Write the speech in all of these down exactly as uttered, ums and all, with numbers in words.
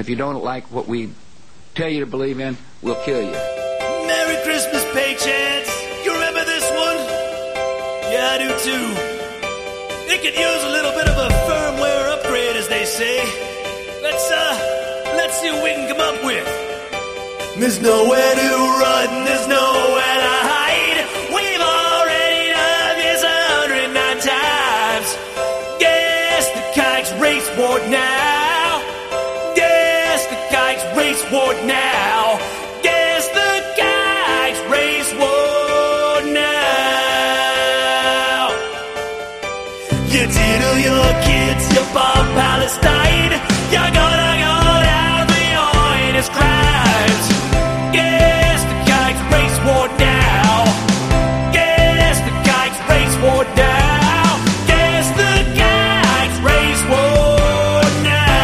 If you don't like what we tell you to believe in, we'll kill you. Merry Christmas, Paychance. You remember this one? Yeah, I do too. It could use a little bit of a firmware upgrade, as they say. Let's, uh, let's see what we can come up with. There's nowhere to run, there's nowhere to hide. We've already done this a hundred and nine times. Guess the kikes raceboard now. Guess the kikes raceboard now. Guess the kikes raceboard now. You diddle your kids, you bomb Palestine. You're gonna go down for your heinous crimes. Guess the kikes raceboard now. Guess the kikes raceboard now. Guess the kikes raceboard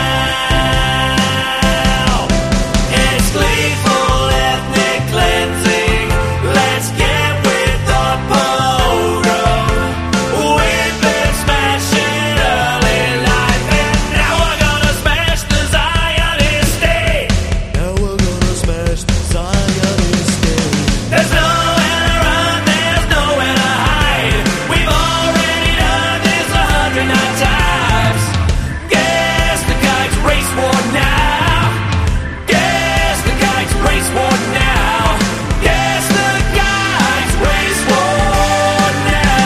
now. It's gleeful ethnic cleansing. Let's get with the program. We've been smashing early life, and now we're gonna smash the Zionist state. Now we're gonna smash the Zionist state. There's nowhere to run, there's nowhere to hide. We've already done this a hundred nine times. Guess the kikes raceboard now. Guess the kikes raceboard now. Guess the kikes raceboard now.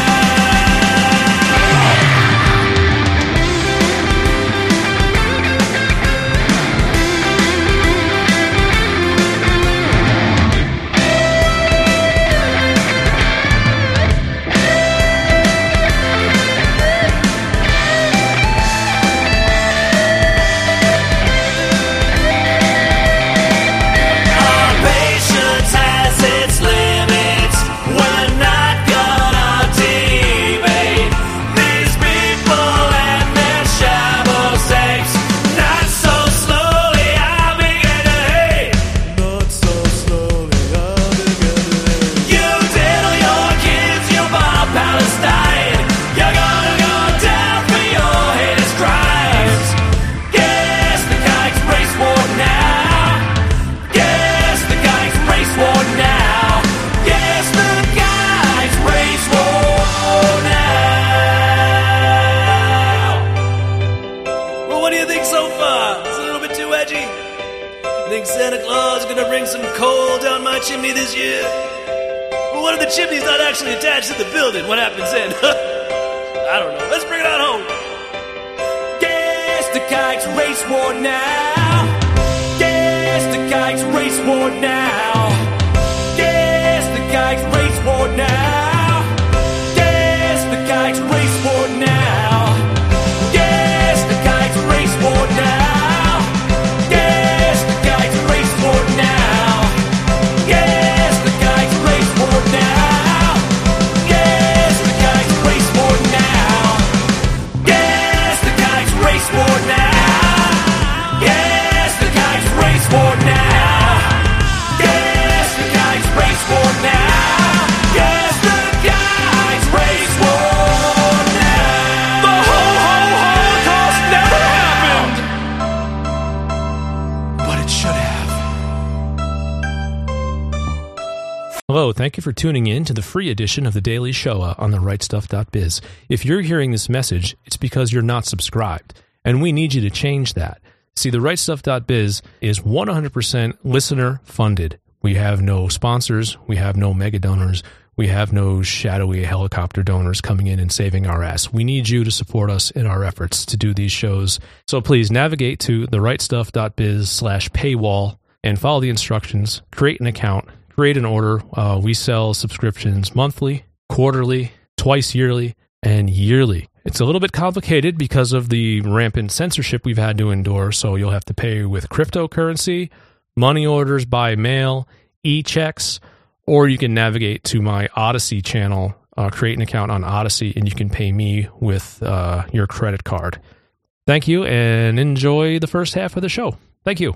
Our patience has its limits. We're not gonna debate these people and their shambles apes. Not so slowly, I begin to hate. Not so slowly, I begin to hate. You diddle your kids, you bomb Palestine. You're gonna go down for your heinous crimes. Guess the kikes raceboard now. Guess the kikes raceboard now. Guess the kikes raceboard now. Well, what do you think so far? Is it a little bit too edgy? Think Santa Claus is gonna bring some coal down my chimney this year? Well, what if the chimney's not actually attached to the building? What happens then? I don't know. Let's bring it on home. Guess the kikes raceboard now. Guess the kikes raceboard now. Guess the kikes raceboard now. Guess the kikes raceboard now. Guess the kikes raceboard now. Guess the kikes raceboard now. Guess the kikes raceboard now. Guess the kikes raceboard now. Guess the kikes raceboard now. Guess the kikes raceboard now. Guess the kikes raceboard now. Guess the kikes raceboard now. The whole, whole Holocaust never happened, but it should have. Hello, thank you for tuning in to the free edition of The Daily Shoah on the right stuff dot biz. If you're hearing this message, it's because you're not subscribed, and we need you to change that. See, the right stuff dot biz is one hundred percent listener funded. We have no sponsors, we have no mega donors, we have no shadowy helicopter donors coming in and saving our ass. We need you to support us in our efforts to do these shows. So please navigate to the right stuff dot biz slash paywall and follow the instructions, create an account, create an order. Uh, we sell subscriptions monthly, quarterly, twice yearly, and yearly. It's a little bit complicated because of the rampant censorship we've had to endure, so you'll have to pay with cryptocurrency, money orders by mail, e-checks, or you can navigate to my Odyssey channel, uh, create an account on Odyssey, and you can pay me with uh, your credit card. Thank you, and enjoy the first half of the show. Thank you.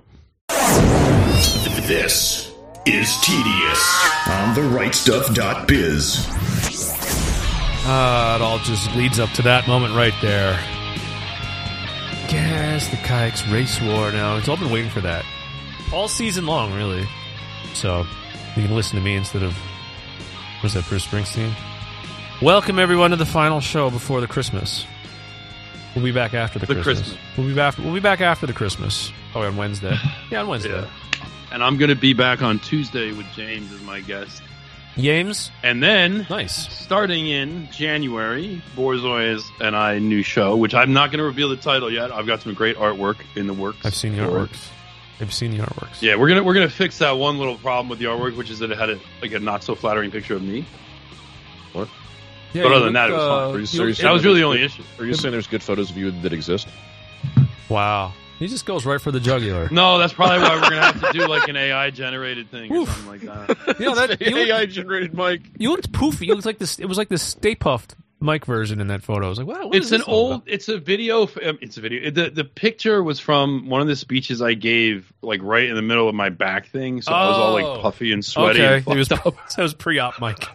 This is Tedious on the right stuff dot biz. Uh, it all just leads up to that moment right there. Gas the Kikes Race War. Now, it's all been waiting for that. All season long, really. So, you can listen to me instead of... Was that Bruce Springsteen? Welcome, everyone, to the final show before the Christmas. We'll be back after the, the Christmas. Christmas. We'll be back. We'll be back after the Christmas. Oh, on Wednesday. Yeah, on Wednesday. Yeah. And I'm going to be back on Tuesday with James as my guest. James. And then, nice. Starting in January, Borzoi and I new show, which I'm not going to reveal the title yet. I've got some great artwork in the works. I've seen the artworks. I've seen the artworks. Yeah, we're gonna we're gonna fix that one little problem with the artwork, which is that it had a, like a not so flattering picture of me. What? Yeah, but other look, than that, it was uh, fine. Are you, are you that was really the only issue. Are you saying there's good photos of you that exist? Wow. He just goes right for the jugular. No, that's probably why we're gonna have to do like an A I generated thing or Oof. something like that. You know, that, you A I look, generated mic. you looked poofy. You looked like this. It was like the Stay Puffed Mike version in that photo. I was like, what? what It's is an this all old. about? It's a video. Um, it's a video. The the picture was from one of the speeches I gave, like right in the middle of my back thing. So I was all Oh. like puffy and sweaty. Okay, And it was, fucked up. that was pre-op, Mike.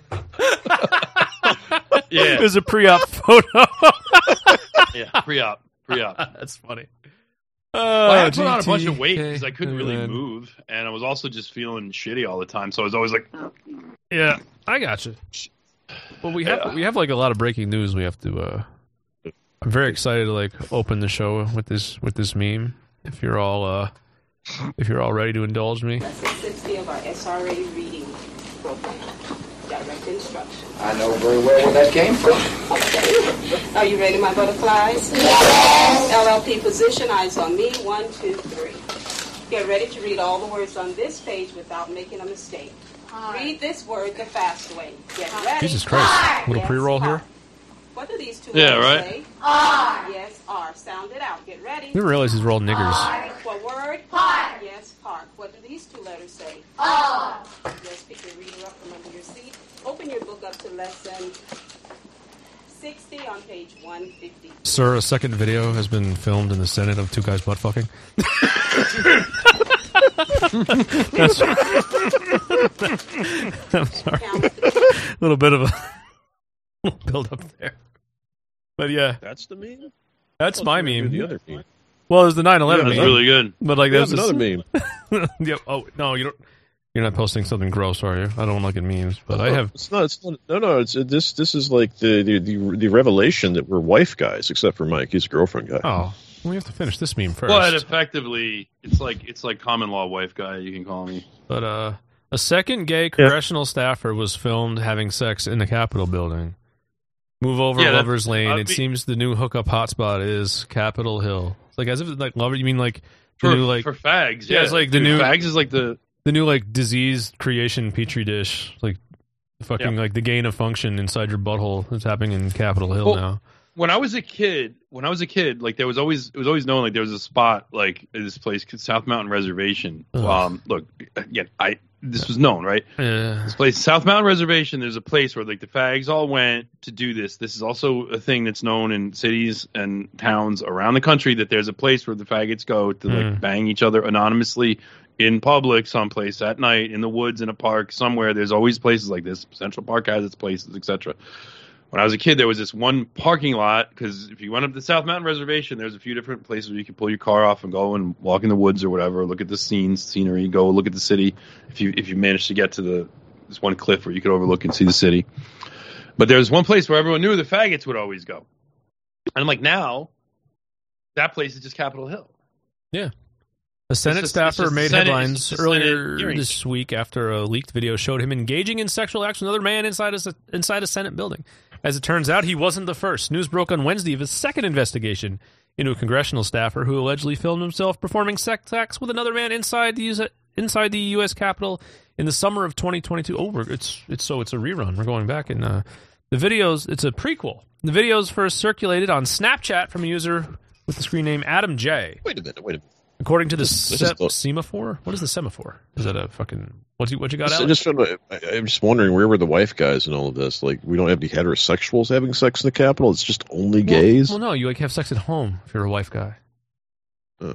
Yeah, It was a pre-op photo. yeah, pre-op, pre-op. That's funny. Well, I Oh, had put on a bunch of weight G T K. because I couldn't really Man. move, and I was also just feeling shitty all the time. So I was always like, Yeah, I got you. Well, we have Yeah. we have like a lot of breaking news. We have to. Uh, I'm very excited to like open the show with this with this meme. If you're all uh, if you're all ready to indulge me. Lesson sixty of our S R A reading program. Direct instruction. I know very well where that came from. Okay. Are you ready, my butterflies? Yes. L L P position, eyes on me. One, two, three. Get ready to read all the words on this page without making a mistake. Read this word the fast way. Get ready. Jesus Christ! Little Yes, pre-roll here. R. What do these two Yeah, words right. say? R. Yes, R. Sound it out. Get ready. I didn't realize these were all niggers. What word? Park. Yes, park. What do these two letters say? R. Yes, pick your reader up from under your seat. Open your book up to lesson sixty on page one fifty. Sir, a second video has been filmed in the Senate of two guys butt fucking. That's, I'm sorry. A little bit of a build up there. But yeah, That's the meme? that's my meme. The other meme. Well, there's the nine eleven that's meme. really good. But like We there's have another this, meme. yeah, oh no, you don't. You're not posting something gross, are you? I don't look at memes, but I have. It's not. It's not. No, no. It's uh, this. This is like the, the the the revelation that we're wife guys, except for Mike. He's a girlfriend guy. Oh, well, we have to finish this meme first. But effectively, it's like it's like common law wife guy. You can call me. But uh, a second gay congressional staffer was filmed having sex in the Capitol building. Move over, Yeah, that- Lover's Lane. I'd It be- seems the new hookup hotspot is Capitol Hill. It's like as if it's like Lover. You mean like the For, new like for fags, Yeah, yeah, it's like the Dude, new- fags is like the the new like disease creation petri dish, like fucking like the gain of function inside your butthole that's happening in Capitol Hill Well, now. when I was a kid, when I was a kid, like there was always it was always known like there was a spot like in this place, South Mountain Reservation. Ugh. Um, look, again, I this was known, right? Yeah. This place, South Mountain Reservation. There's a place where like the fags all went to do this. This is also a thing that's known in cities and towns around the country that there's a place where the faggots go to like Mm. bang each other anonymously in public, someplace at night, in the woods, in a park, somewhere. There's always places like this. Central Park has its places, et cetera. When I was a kid, there was this one parking lot, because if you went up to the South Mountain Reservation, there's a few different places where you can pull your car off and go and walk in the woods or whatever, look at the scenes, scenery, go look at the city. If you if you manage to get to the this one cliff where you could overlook and see the city. But there's one place where everyone knew the faggots would always go. And I'm like, now, that place is just Capitol Hill. Yeah. A Senate It's just- it's staffer just made Senate- headlines it's just a Senate earlier hearing. this week after a leaked video showed him engaging in sexual acts with another man inside a, inside a Senate building. As it turns out, he wasn't the first. News broke on Wednesday of a second investigation into a congressional staffer who allegedly filmed himself performing sex acts with another man inside the U S, inside the U S Capitol in the summer of twenty twenty-two. Oh, we're, it's it's so it's a rerun. We're going back and uh, the videos. It's a prequel. The videos first circulated on Snapchat from a user with the screen name Adam J. Wait a minute. Wait a minute. According to the This- this se- is the- semaphore, what is the semaphore? Is that a fucking what's you what you got? I Alex? just, found- I, I'm just wondering where were the wife guys in all of this? Like, we don't have any heterosexuals having sex in the Capitol. It's just only gays. Well, well, no, you like have sex at home if you're a wife guy. Oh.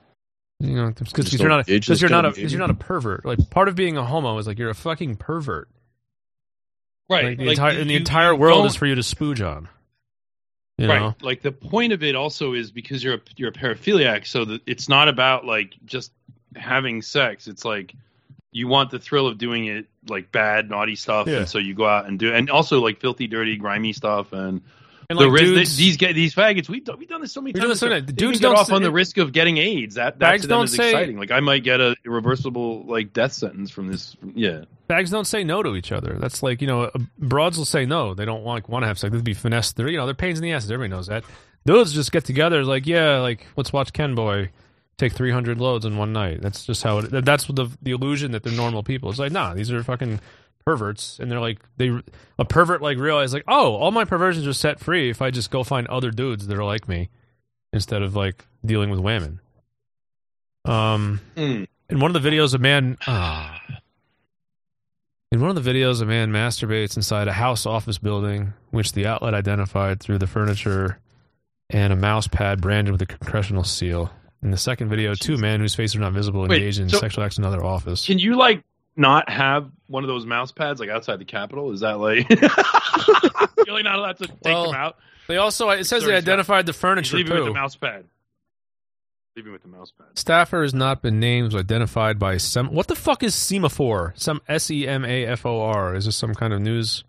You know, because Just you're don't not age because this you're not kind a of because you're not a pervert. Like part of being a homo is like you're a fucking pervert. Right. Like the like, entire you- and the you- entire you world don't- is for you to spooge on. You right. know? Like the point of it also is because you're a, you're a paraphiliac, so that it's not about like just having sex. It's like you want the thrill of doing it, like bad, naughty stuff, Yeah. and so you go out and do, and also like filthy, dirty, grimy stuff, and, And the like risk, dudes, these get these faggots. We've done, we've done this so many We've done times. this so many- They dudes even don't get off say- on the risk of getting AIDS. That that Fags to them don't is say- exciting. Like I might get a irreversible like death sentence from this. Yeah, fags don't say no to each other. That's like, you know, broads will say no. They don't want, want to have sex. They'd be finessed. They're, you know, they're pains in the asses. Everybody knows that. Dudes just get together like, yeah, like, let's watch Ken Boy take three hundred loads in one night. That's just how it, that's the the illusion that they're normal people. It's like, nah, these are fucking perverts. And they're like, they a pervert like realized like, oh, all my perversions are set free if I just go find other dudes that are like me instead of like dealing with women. Um, Mm. in one of the videos, a man, ah, in one of the videos, a man masturbates inside a house office building, which the outlet identified through the furniture and a mouse pad branded with a congressional seal. In the second video, two men whose faces are not visible Wait, engaged in so- sexual acts in another office. can you like not have one of those mouse pads like outside the Capitol? Is that like you're like not allowed to take Well, them out? They also, it says Sorry, they Scott. identified the Just furniture leave it with the too. mouse pad. Leave it with the mouse pad. Staffer has not been named, identified by some. What the fuck is semaphore? Some S E M A F O R. Is this some kind of news?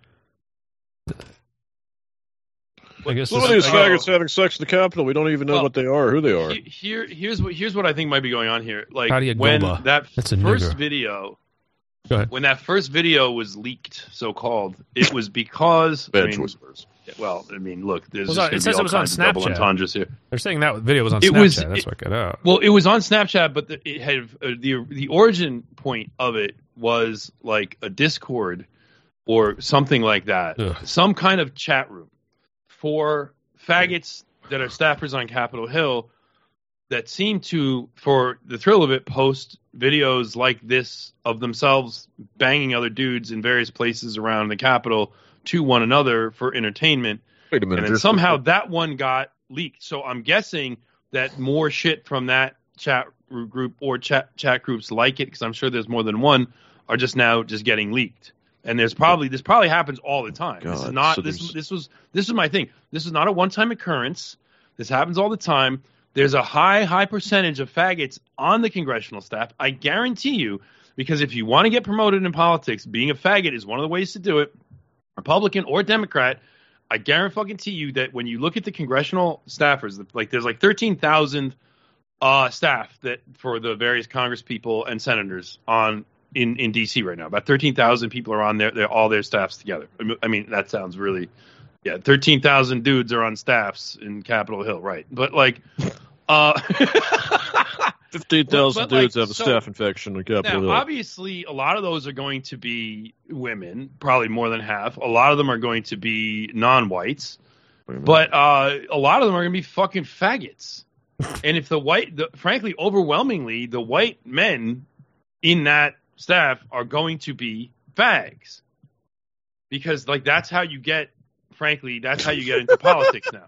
I guess Some this of these is- like- faggots having sex in the Capitol. We don't even know Well, what they are, who they are. He- Here, here's what here's what I think might be going on here. Like Katia when Goba. that That's a first nigger. video, Go ahead. when that first video was leaked, so called, it was because I Bad mean, choice words. well, I mean, look, there's It was just on- gonna it be says it all was on kinds of double Snapchat. entendres here. They're saying that video was on It Snapchat. was- That's it- what got out. Well, it was on Snapchat, but the, it had uh, the the origin point of it was like a Discord or something like that, Ugh. some kind of chat room for faggots that are staffers on Capitol Hill that seem to, for the thrill of it, post videos like this of themselves banging other dudes in various places around the Capitol to one another for entertainment. Wait a minute. And then there's- somehow that one got leaked. So I'm guessing that more shit from that chat group or chat chat groups like it, because I'm sure there's more than one, are just now just getting leaked. And there's probably this probably happens all the time. this is God, not so this there's- this was this is my thing. This is not a one time occurrence. This happens all the time. There's a high high percentage of faggots on the congressional staff. I guarantee you, because if you want to get promoted in politics, being a faggot is one of the ways to do it. Republican or Democrat, I guarantee you that when you look at the congressional staffers, like there's like thirteen thousand uh, staff that for the various Congress people and senators on in, in D C right now. About thirteen thousand people are on their, their all their staffs together. I mean, I mean that sounds really, yeah, thirteen thousand dudes are on staffs in Capitol Hill, right? But like, uh, fifteen thousand but, like, dudes have a so- staph infection in Capitol now, Hill. obviously, a lot of those are going to be women, probably more than half. A lot of them are going to be non-whites, but uh, a lot of them are going to be fucking faggots. And if the white, the, frankly, overwhelmingly, the white men in that staff are going to be fags, because like that's how you get, frankly, that's how you get into politics now.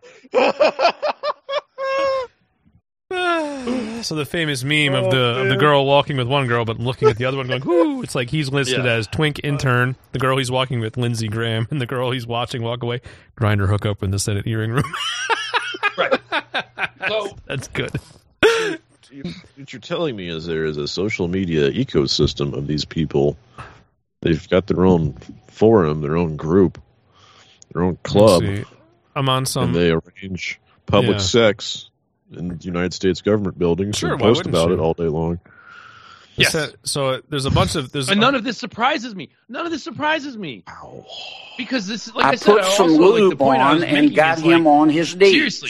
So the famous meme of the of the girl walking with one girl but looking at the other one going, whoo, it's like he's listed Yeah. as twink intern, the girl he's walking with, Lindsey Graham, and the girl he's watching walk away, grinder hookup in the Senate hearing room. Right. So That's good. You- what you're telling me is there is a social media ecosystem of these people. They've got their own forum, their own group, their own club, Let's see. I'm on some. and they arrange public Yeah. sex in the United States government buildings Sure, and why post wouldn't about you? it all day long. Yes. So, so there's a bunch of there's and none of this surprises me. None of this surprises me. Because this, like I, I said, put I some also, like, the lube point I was on and making got is, him like, on his knees. Seriously,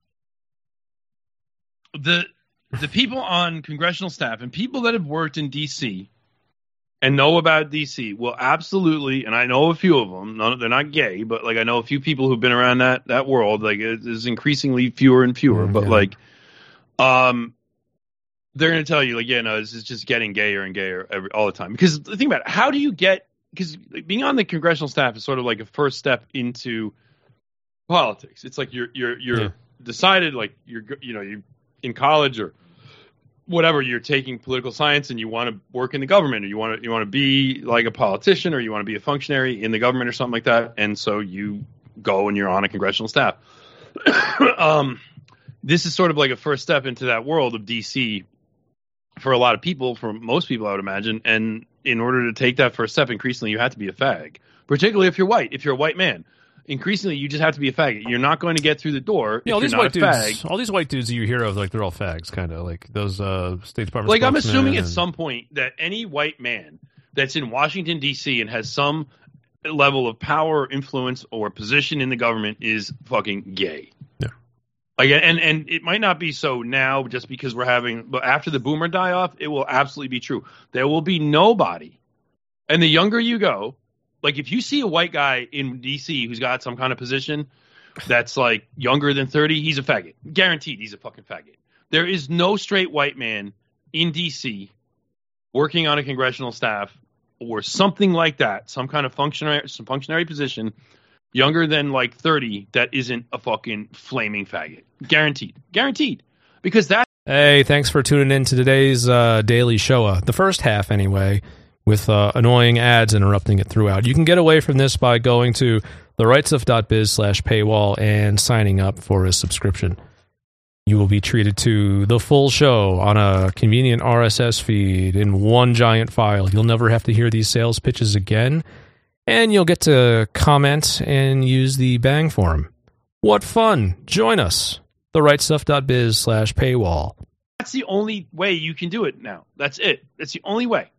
the the people on congressional staff and people that have worked in D C and know about D C will absolutely, and I know a few of them. None, they're not gay, but like I know a few people who've been around that that world. Like it is increasingly fewer and fewer, Mm, but yeah. like, um. They're going to tell you, like, yeah, no, this is just getting gayer and gayer every, all the time. Because the thing about it, how do you get – because being on the congressional staff is sort of like a first step into politics. It's like you're you're you're Yeah. decided, like, you're you know, you're in college or whatever, you're taking political science and you want to work in the government or you want to you want to be like a politician or you want to be a functionary in the government or something like that. And so you go and you're on a congressional staff. um, this is sort of like a first step into that world of D C for a lot of people, for most people, I would imagine. And in order to take that first step, increasingly, you have to be a fag, particularly if you're white. If you're a white man, increasingly, you just have to be a faggot. You're not going to get through the door. Yeah, all if these you're white not a dudes, fag. all these white dudes that you hear of, like they're all fags, kind of like those uh, State Department. Like I'm spokesmen assuming at and- some point that any white man that's in Washington D C and has some level of power, influence, or position in the government is fucking gay. Yeah. Like, and and it might not be so now, just because we're having, but after the boomer die off, it will absolutely be true. There will be nobody, and the younger you go, like if you see a white guy in D C who's got some kind of position that's like younger than thirty, he's a faggot. Guaranteed, he's a fucking faggot. There is no straight white man in D C working on a congressional staff or something like that, some kind of functionary, some functionary position, younger than like thirty, that isn't a fucking flaming faggot. Guaranteed. Guaranteed. Because that. Hey, thanks for tuning in to today's uh, Daily Showa, the first half anyway, with uh, annoying ads interrupting it throughout. You can get away from this by going to therightstuff.biz slash paywall and signing up for a subscription. You will be treated to the full show on a convenient R S S feed in one giant file. You'll never have to hear these sales pitches again, and you'll get to comment and use the Bang forum. What fun! Join us. therightstuff.biz slash paywall. That's the only way you can do it now. That's it. That's the only way.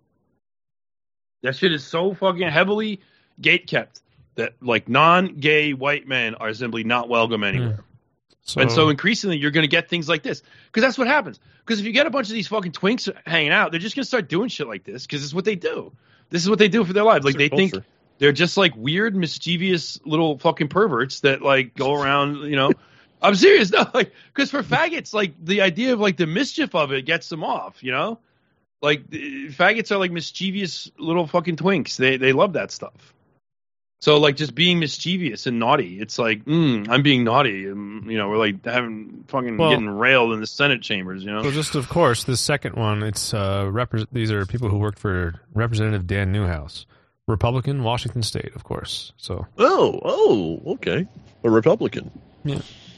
That shit is so fucking heavily gate-kept that like non-gay white men are simply not welcome anywhere. Mm. So, and so increasingly you're going to get things like this. Because that's what happens. Because if you get a bunch of these fucking twinks hanging out, they're just going to start doing shit like this because it's what they do. This is what they do for their lives. Like, they think they're just like weird, mischievous little fucking perverts that like go around, you know. I'm serious. No, like, because for faggots, like the idea of like the mischief of it gets them off, you know. Like faggots are like mischievous little fucking twinks. They they love that stuff. So, like, just being mischievous and naughty, it's like, mm, I'm being naughty. And, you know, we're, like, having fucking well, getting railed in the Senate chambers, you know? Well, just, of course, the second one, it's uh, repre- these are people who worked for Representative Dan Newhouse. Republican, Washington State, of course. So. Oh, oh, okay. A Republican. Yeah.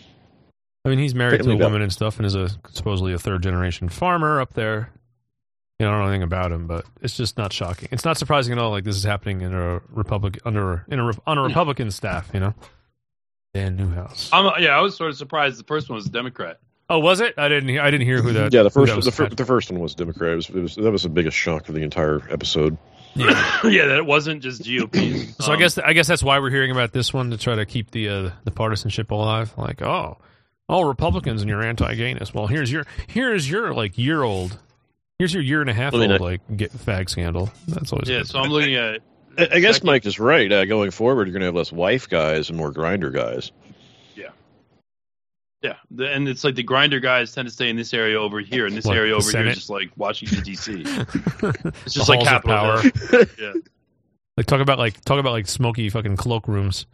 I mean, he's married Family to a woman and stuff and is a supposedly a third-generation farmer up there. You know, I don't know anything about him, but it's just not shocking. It's not surprising at all. Like this is happening in a Republic under in a on a Republican staff. You know, Dan Newhouse. I'm, yeah, I was sort of surprised. The first one was a Democrat. Oh, was it? I didn't. Hear, I didn't hear who that. Yeah, the first was the, fir- the first one was Democrat. It was, it was that was the biggest shock of the entire episode. Yeah, yeah, that it wasn't just G O P. So um, I guess I guess that's why we're hearing about this one, to try to keep the uh, the partisanship alive. Like, oh, oh, Republicans and your anti-gayness. Well, here's your here's your like year old. Here's your year and a half I mean, old, I, like, get fag scandal. That's always yeah. good. So I'm looking at. I, I guess Mike is right. Uh, going forward, you're going to have less wife guys and more grinder guys. Yeah, yeah, the, and it's like the grinder guys tend to stay in this area over here, and this what, here over Senate? here is just like Washington D C. It's just the like Capitol power. Yeah, like talk about like talk about like smoky fucking cloakrooms.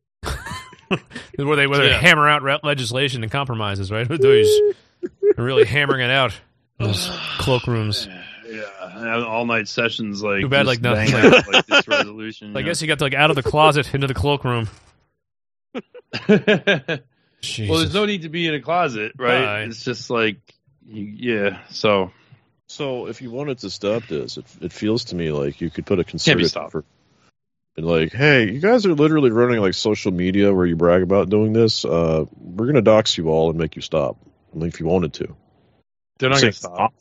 where they where they yeah. hammer out re- legislation and compromises, right? They're really hammering it out. Those cloakrooms. Yeah, all night sessions like. Too bad, like nothing. Like, like this resolution. I guess you got to, like out of the closet into the cloakroom. Well, there's no need to be in a closet, right? Bye. It's just like, yeah. So, so if you wanted to stop this, it, it feels to me like you could put a concerted effort. And like, hey, you guys are literally running like social media where you brag about doing this. Uh, we're gonna dox you all and make you stop. I mean, if you wanted to. They're not going to stop.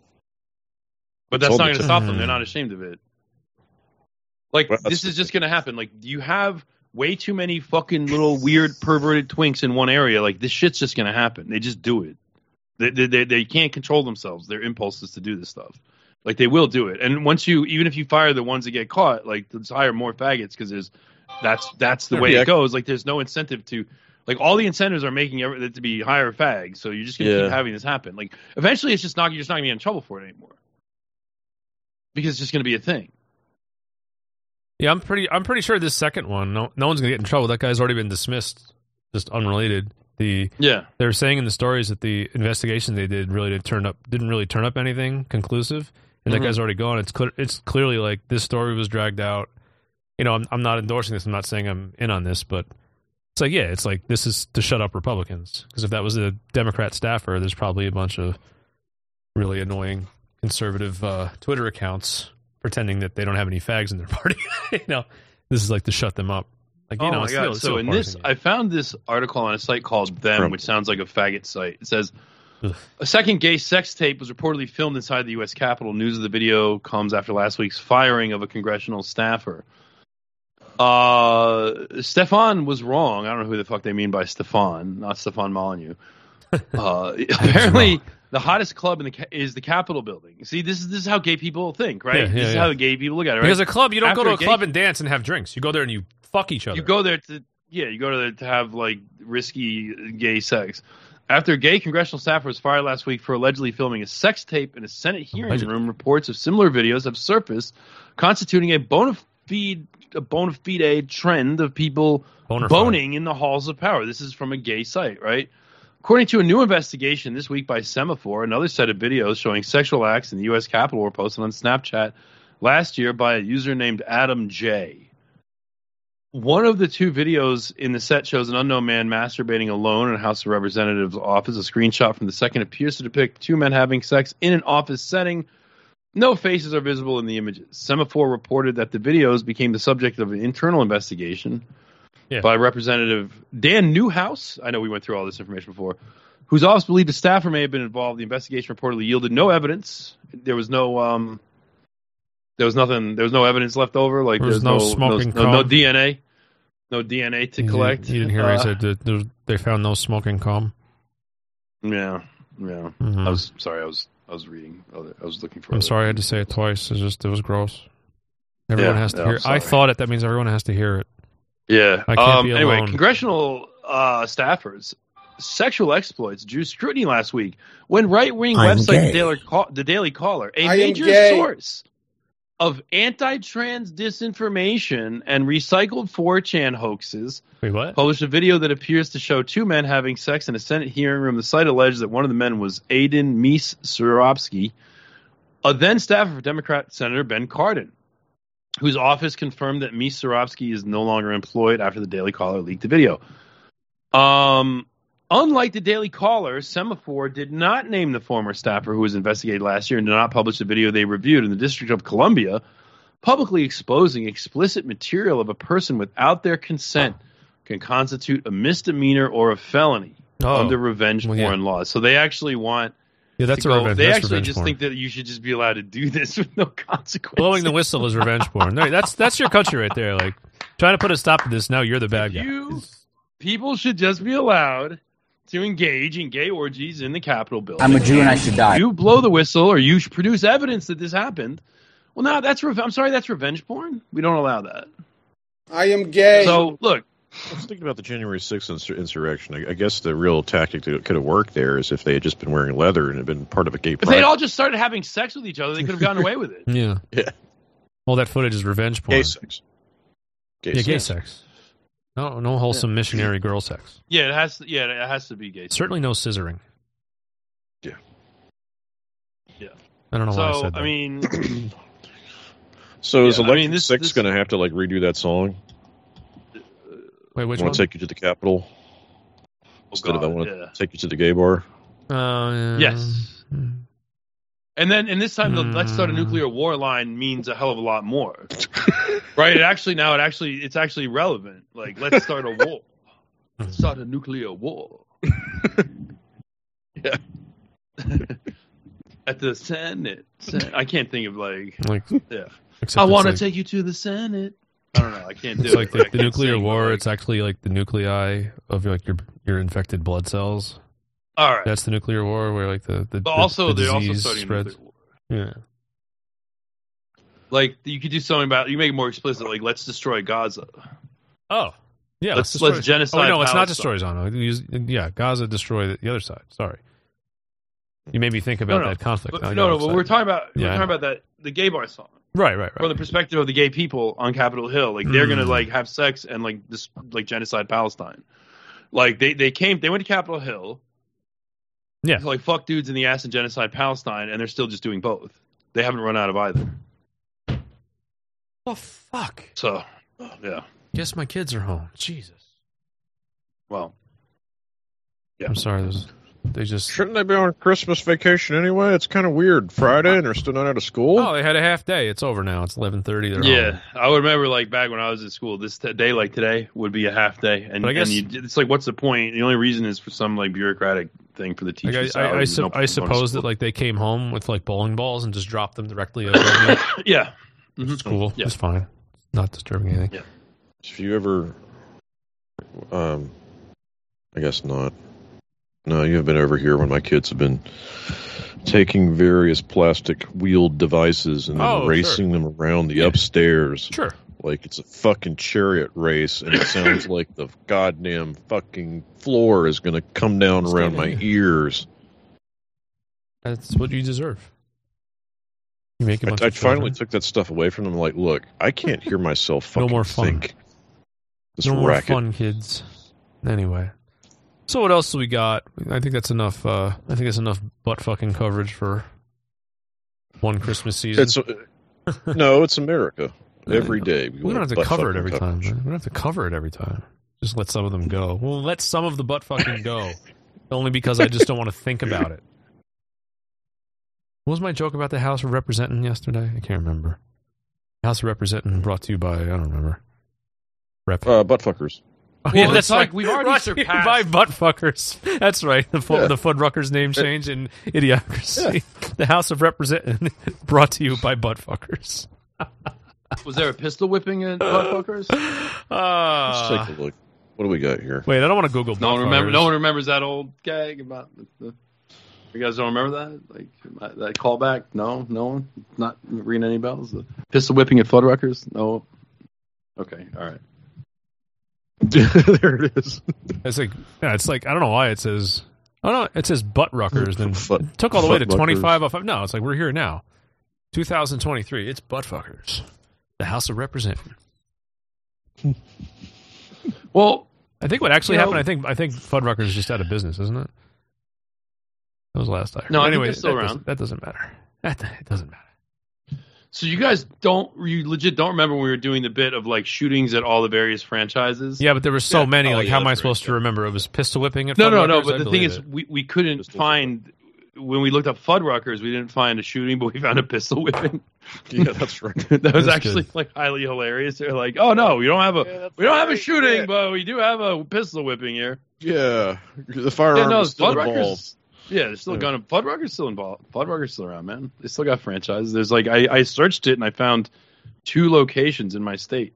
But that's not going to stop them. They're not ashamed of it. Like, well, this is just going to happen. Like, you have way too many fucking little weird perverted twinks in one area. Like, this shit's just going to happen. They just do it. They, they, they, they can't control themselves, their impulses to do this stuff. Like, they will do it. And once you, even if you fire the ones that get caught, like, let's hire more faggots because there's, that's, that's the way yeah. it goes. Like, there's no incentive to. Like, all the incentives are making it to be higher fags, so you're just going to yeah. keep having this happen. Like, eventually, it's just not, you're just not going to get in trouble for it anymore. Because it's just going to be a thing. Yeah, I'm pretty I'm pretty sure this second one, no no one's going to get in trouble. That guy's already been dismissed, just unrelated. The Yeah. They're saying in the stories that the investigation they did really didn't turn up, didn't really turn up anything conclusive, and mm-hmm. that guy's already gone. It's clear, it's clearly like this story was dragged out. You know, I'm I'm not endorsing this. I'm not saying I'm in on this, but It's like, yeah, it's like this is to shut up Republicans. Because if that was a Democrat staffer, there's probably a bunch of really annoying conservative uh, Twitter accounts pretending that they don't have any fags in their party. you know, this is like to shut them up. Like, you oh know, my it's god! still, it's so still in this, I found this article on a site called Them, which sounds like a faggot site. It says Ugh. a second gay sex tape was reportedly filmed inside the U S Capitol. News of the video comes after last week's firing of a congressional staffer. Uh, Stefan was wrong. I don't know who the fuck they mean by Stefan, not Stefan Molyneux. Uh, apparently, the hottest club in the ca- is the Capitol building. See, this is this is how gay people think, right? Yeah, yeah, this is yeah. how gay people look at it, right? Because a club, you don't After go to a gay- club and dance and have drinks. You go there and you fuck each other. You go there to yeah, you go to there to have like risky gay sex. After a gay congressional staffer was fired last week for allegedly filming a sex tape in a Senate hearing Allegedly. room, reports of similar videos have surfaced, constituting a bona fide a bona fide trend of people Bona fide. boning in the halls of power. This is from a gay site, right? According to a new investigation this week by Semaphore, another set of videos showing sexual acts in the U S Capitol were posted on Snapchat last year by a user named Adam J. One of the two videos in the set shows an unknown man masturbating alone in a House of Representatives office. A screenshot from the second appears to depict two men having sex in an office setting. No faces are visible in the images. Semaphore reported that the videos became the subject of an internal investigation Yeah. by Representative Dan Newhouse. I know we went through all this information before. Whose office believed a staffer may have been involved. The investigation reportedly yielded no evidence. There was no, um, there was nothing. There was no evidence left over. Like There was there's no no smoking no, no, no cum. D N A, no D N A to You collect. didn't, you didn't hear what I Uh, said that there was- they found no smoking cum. Yeah, yeah. Mhm. I was sorry. I was I was reading. I was looking for. I'm other- sorry I had to say it twice. It's just, it was gross. Everyone Yeah, has to yeah, hear I'm it. I sorry. thought it. That means everyone has to hear it. Yeah. I can't um, be anyway, alone. congressional uh, staffers sexual exploits drew scrutiny last week when right-wing I'm website gay. the Daily, Ca- the Daily Caller, a I am major gay. source of anti-trans disinformation and recycled four chan hoaxes, Wait, what? published a video that appears to show two men having sex in a Senate hearing room. The site alleged that one of the men was Aiden Mies Surovsky, a then staffer for Democrat Senator Ben Cardin, whose office confirmed that Mies Surovsky is no longer employed after the Daily Caller leaked the video. Um, unlike the Daily Caller, Semaphore did not name the former staffer who was investigated last year and did not publish the video they reviewed in the District of Columbia, publicly exposing explicit material of a person without their consent can constitute a misdemeanor or a felony Oh. under revenge Well, yeah. porn laws. So they actually want Yeah, that's to a go- revenge. They that's actually revenge just porn. think that you should just be allowed to do this with no consequences. Blowing the whistle is revenge porn. Right, that's that's your country right there. Like trying to put a stop to this. Now you're the bad guy. You people should just be allowed to engage in gay orgies in the Capitol building. I'm a Jew and I should die. You blow the whistle, or you should produce evidence that this happened. Well, now that's re- I'm sorry, that's revenge porn. We don't allow that. I am gay. So look, I was thinking about the January sixth insur- insurrection. I, I guess the real tactic that could have worked there is if they had just been wearing leather and had been part of a gay if pride. they'd all just started having sex with each other, they could have gotten away with it. Yeah. Yeah. All that footage is revenge porn. Gay sex. Gay yeah, sex. gay sex. No, no wholesome missionary girl sex. Yeah, it has. To, yeah, it has to be gay. Certainly no scissoring. Yeah. Yeah. I don't know why I So said that. I mean, So is Yeah, I Electric mean, this- Six this- going to have to like redo that song? Wait, which I one? want to take you to the Capitol oh instead of I God, want yeah. to take you to the gay bar. Uh, yeah. Yes. And then, and this time, the "Let's Start a Hmm. Nuclear War" line means a hell of a lot more, right? It actually now it actually it's actually relevant. Like, let's start a war. Let's start a nuclear war. Yeah. At the Senate. Sen- I can't think of like, Like, yeah. except I it's want to like, take you to the Senate. I don't know. I can't do It's it. like I the, the can't nuclear sing, but, war. like- It's actually like the nuclei of like your your infected blood cells. all right. That's the nuclear war, where like the the, But the- also, the they're also disease starting a spreads. nuclear war. Yeah. Like, you could do something about. You make it more explicit. Like, let's destroy Gaza. Oh, yeah. Let's- destroy- let's genocide Oh, no, let's not Palestine. destroy Zona. Use- Yeah, Gaza destroy the, the other side. Sorry, you made me think about No, no. that conflict. But, Now I no, got no. But upset. we're talking about. Yeah, we're I talking know. about that the gay bar song. right, right, From right. the perspective of the gay people on Capitol Hill, like they're Mm. gonna like have sex and like this like genocide Palestine. Like they, they came they went to Capitol Hill. Yeah. to, like fuck dudes in the ass and genocide Palestine, and they're still just doing both. They haven't run out of either. Oh fuck! So yeah. Guess my kids are home. Jesus. Well, yeah. I'm sorry. There's, they just shouldn't they be on Christmas vacation anyway? It's kind of weird. Friday, and they're still not out of school. Oh, they had a half day. It's over now. It's eleven thirty. They're yeah, home. I would remember like back when I was at school. This t- day like today would be a half day, and, I guess, and you, it's like, what's the point? The only reason is for some like bureaucratic thing for the teachers. Like I, I, I, su- I suppose that like they came home with like bowling balls and just dropped them directly over. Yeah, mm-hmm. It's cool. Yeah. It's fine. Not disturbing anything. Yeah. If you ever, um, I guess not. No, you have been over here when my kids have been taking various plastic wheeled devices and then oh, racing sure. them around the yeah. upstairs. Sure. Like it's a fucking chariot race, and it sounds like the goddamn fucking floor is going to come down it's around my ears. That's what you deserve. You make a bunch I, I of finally fun. took that stuff away from them. Like, look, I can't hear myself fucking no more fun. think. This no racket. more fun, kids. Anyway. So what else do we got? I think that's enough. Uh, I think that's enough butt fucking coverage for one Christmas season. It's, uh, no, it's America. Every day. We, we don't have to cover it every coverage. time. Man. We don't have to cover it every time. Just let some of them go. We'll let some of the butt fucking go. Only because I just don't want to think about it. What was my joke about the House of Representing yesterday? I can't remember. House of Representing brought to you by, I don't remember. Rep. Uh, buttfuckers. Oh, well, yeah, that's like right. we've already Brought surpassed by buttfuckers. That's right. The yeah. the Fuddruckers name change in Idiocracy. Yeah. The House of Representing brought to you by buttfuckers. Was there a pistol whipping at buttfuckers? Uh, Let's take a look. What do we got here? Wait, I don't want to Google. No one remember. No one remembers that old gag about the. the you guys don't remember that? Like that callback? No, no one. Not ringing any bells. The pistol whipping at Fuddruckers? No. Okay, all right. There it is. It's like, yeah, it's like I don't know why it says. Oh no, it says butt ruckers. Then Foot, it took all the way to twenty-five ruckers. oh five. No, it's like we're here now. twenty twenty-three. It's butt fuckers. The House of Representing. Well, I think what actually you know, happened. I think I think Fuddruckers is just out of business, isn't it? That was the last I heard. No, I anyway, think they're still that around. Doesn't, that doesn't matter. That it doesn't matter. So you guys don't, you legit don't remember when we were doing the bit of like shootings at all the various franchises? Yeah, but there were so yeah. many. Oh, like, yeah, how am I right, supposed yeah. to remember? It was pistol whipping at No, no, Fuddruckers? no. But I the thing believe is, it. we, we couldn't Pistols find, when we looked up Fuddruckers, we didn't find a shooting, but we found a pistol whipping. Yeah, that's right. That was That's actually good. like highly hilarious. They're like, "Oh no, we don't have a Yeah, we don't have a right, shooting, yeah. but we do have a pistol whipping here." Yeah, the firearm Yeah, no, is still Fuddruckers. involved. Yeah, they're still Yeah. going. Fuddruckers still involved. Fuddruckers still around, man. They still got franchises. There's like I, I searched it and I found two locations in my state.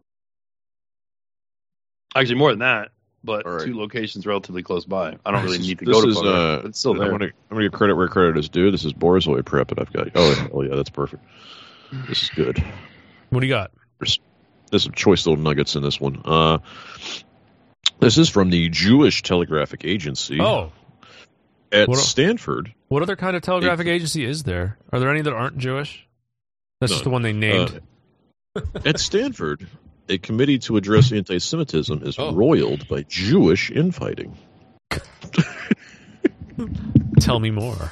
Actually, more than that, but All right. two locations relatively close by. I don't really This need to is- go to this is, Fuddruckers, uh, but it's still I'm there. gonna, I'm gonna give credit where credit is due. This is Borzoi Prep that I've got. Oh, oh yeah, that's perfect. This is good. What do you got? There's, there's some choice little nuggets in this one. Uh, this is from the Jewish Telegraphic Agency. Oh, at what a- Stanford. what other kind of telegraphic agency is there? Are there any that aren't Jewish? That's No. just the one they named. Uh, at Stanford, a committee to address anti-Semitism is Oh. roiled by Jewish infighting. Tell me more.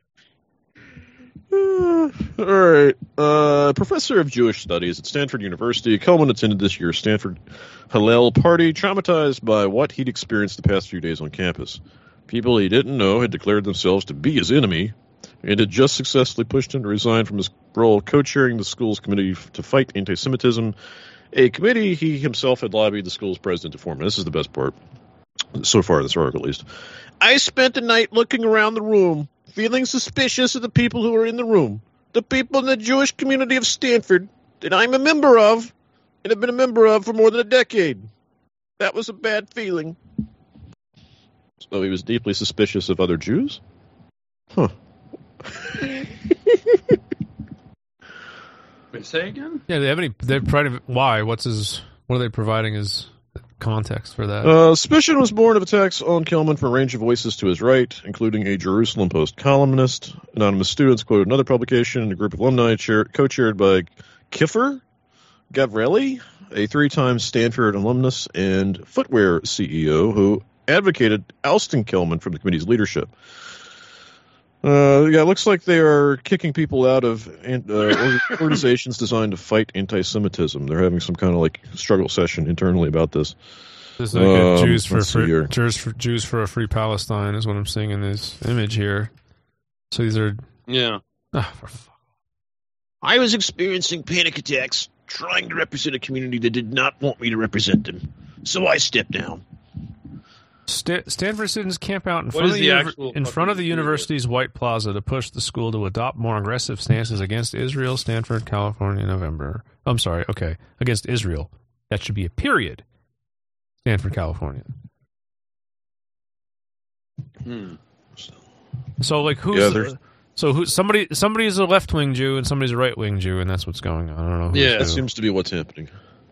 Uh, all right. Uh, professor of Jewish Studies at Stanford University, Coleman attended this year's Stanford Hallel party, traumatized by what he'd experienced the past few days on campus. People he didn't know had declared themselves to be his enemy and had just successfully pushed him to resign from his role co-chairing the school's committee f- to fight anti-Semitism, a committee he himself had lobbied the school's president to form. And this is the best part, so far in this article at least. I spent the night looking around the room, feeling suspicious of the people who were in the room, the people in the Jewish community of Stanford that I'm a member of and have been a member of for more than a decade. That was a bad feeling. So he was deeply suspicious of other Jews? Huh. Wait, say again? Yeah, they have any? They're providing why? What's his? What are they providing as context for that? Uh, suspicion was born of attacks on Kelman from a range of voices to his right, including a Jerusalem Post columnist. Anonymous students quoted another publication and a group of alumni chair, co-chaired by Kiffer Gavrelli, a three-time Stanford alumnus and footwear C E O who advocated ousting Kelman from the committee's leadership. Uh, yeah, it looks like they are kicking people out of uh, organizations designed to fight anti-Semitism. They're having some kind of like struggle session internally about this. This is like a Um, Jews for let's see free, here. Jews for Jews for a free Palestine is what I'm seeing in this image here. So these are Yeah. oh, for fuck. I was experiencing panic attacks trying to represent a community that did not want me to represent them. So I stepped down. St- Stanford students camp out in What front, of is the, the univer- actual in front of the fucking university's White Plaza to push the school to adopt more aggressive stances against Israel, Stanford, California, November. I'm sorry, okay. Against Israel. That should be a period. Stanford, California. Hmm. So, like, who's... Yeah, uh, there's- so, who? Somebody somebody's a left-wing Jew and somebody's a right-wing Jew, and that's what's going on. I don't know who's Yeah. That who. seems to be what's happening.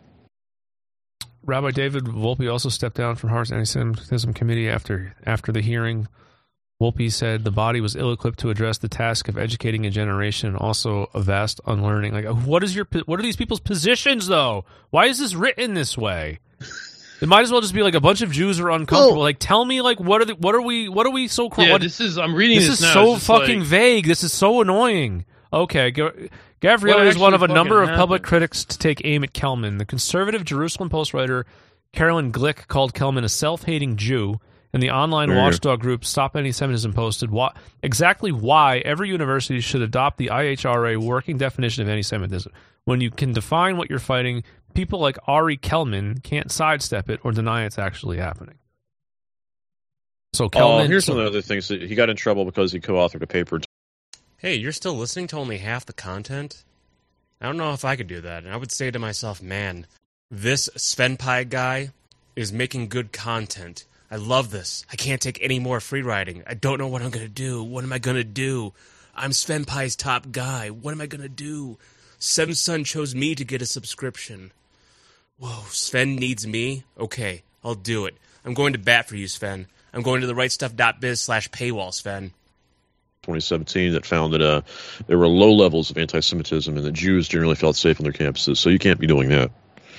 Rabbi David Volpe also stepped down from Hart's anti-Semitism committee after after the hearing. Volpe said the body was ill-equipped to address the task of educating a generation and also a vast unlearning. Like, what is your what are these people's positions though? Why is this written this way? It might as well just be like a bunch of Jews are uncomfortable. Oh. Like, tell me, like, what are the, what are we what are we so cr- Yeah, what, this is. I'm reading this this, is now. so It's just fucking like, vague. This is so annoying. Okay, Ga- Gabriel What is one of a actually number of fucking public happened? critics to take aim at Kelman. The conservative Jerusalem Post writer Carolyn Glick called Kelman a self-hating Jew, and the online There. watchdog group Stop Anti-Semitism posted why, exactly why every university should adopt the I H R A working definition of anti-Semitism. When you can define what you're fighting, people like Ari Kelman can't sidestep it or deny it's actually happening. So Kelman... Oh, here's so- one of the other things. That he got in trouble because he co-authored a paper. Hey, you're still listening to only half the content? I don't know if I could do that. And I would say to myself, man, this Sven Pie guy is making good content. I love this. I can't take any more free riding. I don't know what I'm going to do. What am I going to do? I'm Sven Pie's top guy. What am I going to do? Seven Sun chose me to get a subscription. Whoa, Sven needs me? Okay, I'll do it. I'm going to bat for you, Sven. I'm going to the rightstuff.biz slash paywall, Sven. twenty seventeen that found that uh, there were low levels of anti-Semitism and that Jews generally felt safe on their campuses. So you can't be doing that.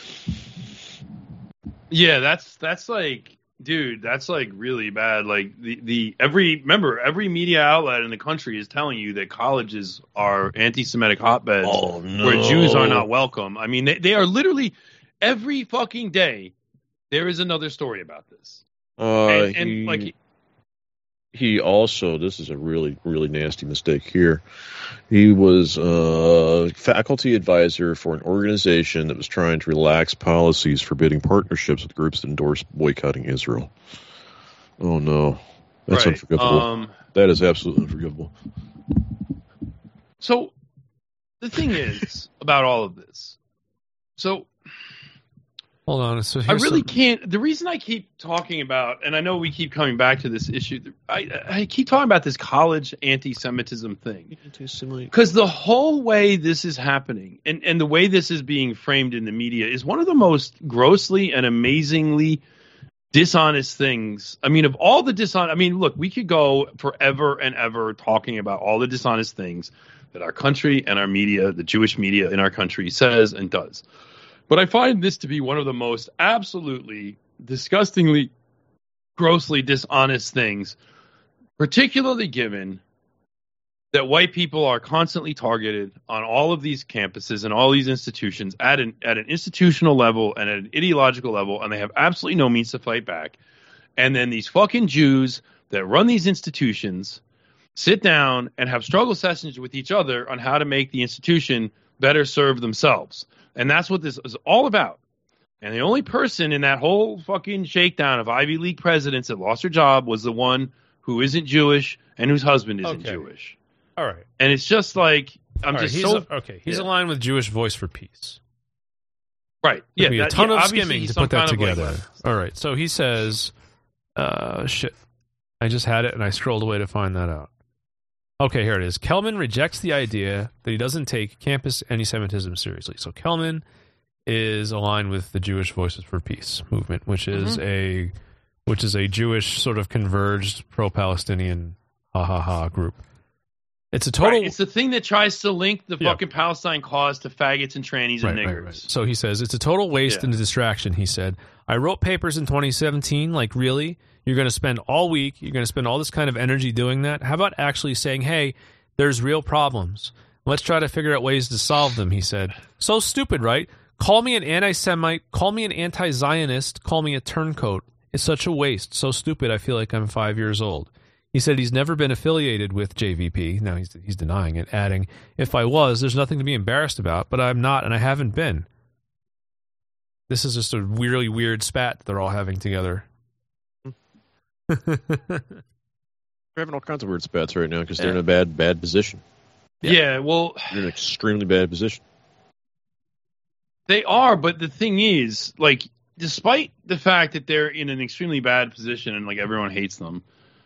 Yeah, that's that's like, dude, that's like really bad. Like the the every remember every media outlet in the country is telling you that colleges are anti-Semitic hotbeds Oh, no. where Jews are not welcome. I mean, they, they are literally every fucking day. There is another story about this, Uh, and, and he, like he also, this is a really, really nasty mistake here. He was a faculty advisor for an organization that was trying to relax policies forbidding partnerships with groups that endorse boycotting Israel. Oh, no. That's right, unforgivable. Um, that is absolutely unforgivable. So the thing is about all of this. So Hold on. So I here's really some- can't. The reason I keep talking about, and I know we keep coming back to this issue, I, I keep talking about this college anti-Semitism thing. Because the whole way this is happening and, and the way this is being framed in the media is one of the most grossly and amazingly dishonest things. I mean, of all the dishonest, I mean, look, we could go forever and ever talking about all the dishonest things that our country and our media, the Jewish media in our country, says and does. But I find this to be one of the most absolutely disgustingly, grossly dishonest things, particularly given that white people are constantly targeted on all of these campuses and all these institutions at an at an institutional level and at an ideological level, and they have absolutely no means to fight back. And then these fucking Jews that run these institutions sit down and have struggle sessions with each other on how to make the institution better serve themselves. And that's what this is all about. And the only person in that whole fucking shakedown of Ivy League presidents that lost her job was the one who isn't Jewish and whose husband isn't Okay. Jewish. All right. And it's just like, I'm All right, just he's so... a- okay, he's yeah. aligned with Jewish Voice for Peace. Right. Yeah, Yeah, be a that- ton yeah, of obviously skimming to some put that kind of, like, together. All right, so he says, uh, shit. I just had it and I scrolled away to find that out. Okay, here it is. Kelman rejects the idea that he doesn't take campus anti-Semitism seriously. So Kelman is aligned with the Jewish Voices for Peace movement, which is Mm-hmm. a which is a Jewish sort of converged pro-Palestinian ha ha ha group. It's a total. Right, it's the thing that tries to link the Yeah. fucking Palestine cause to faggots and trannies and Right, niggers. right, right. So he says, it's a total waste Yeah. and a distraction, he said. I wrote papers in twenty seventeen, like, really? You're going to spend all week, you're going to spend all this kind of energy doing that? How about actually saying, hey, there's real problems. Let's try to figure out ways to solve them, he said. So stupid, right? call me an anti-Semite, call me an anti-Zionist, call me a turncoat. It's such a waste. So stupid, I feel like I'm five years old. He said he's never been affiliated with J V P. Now he's he's denying it, adding, if I was, there's nothing to be embarrassed about, but I'm not, and I haven't been. This is just a really weird spat they're all having together. They're having all kinds of weird spats right now because they're in a bad, bad position. Yeah, yeah well... They're in an extremely bad position. They are, but the thing is, like, despite the fact that they're in an extremely bad position and, like, everyone hates them,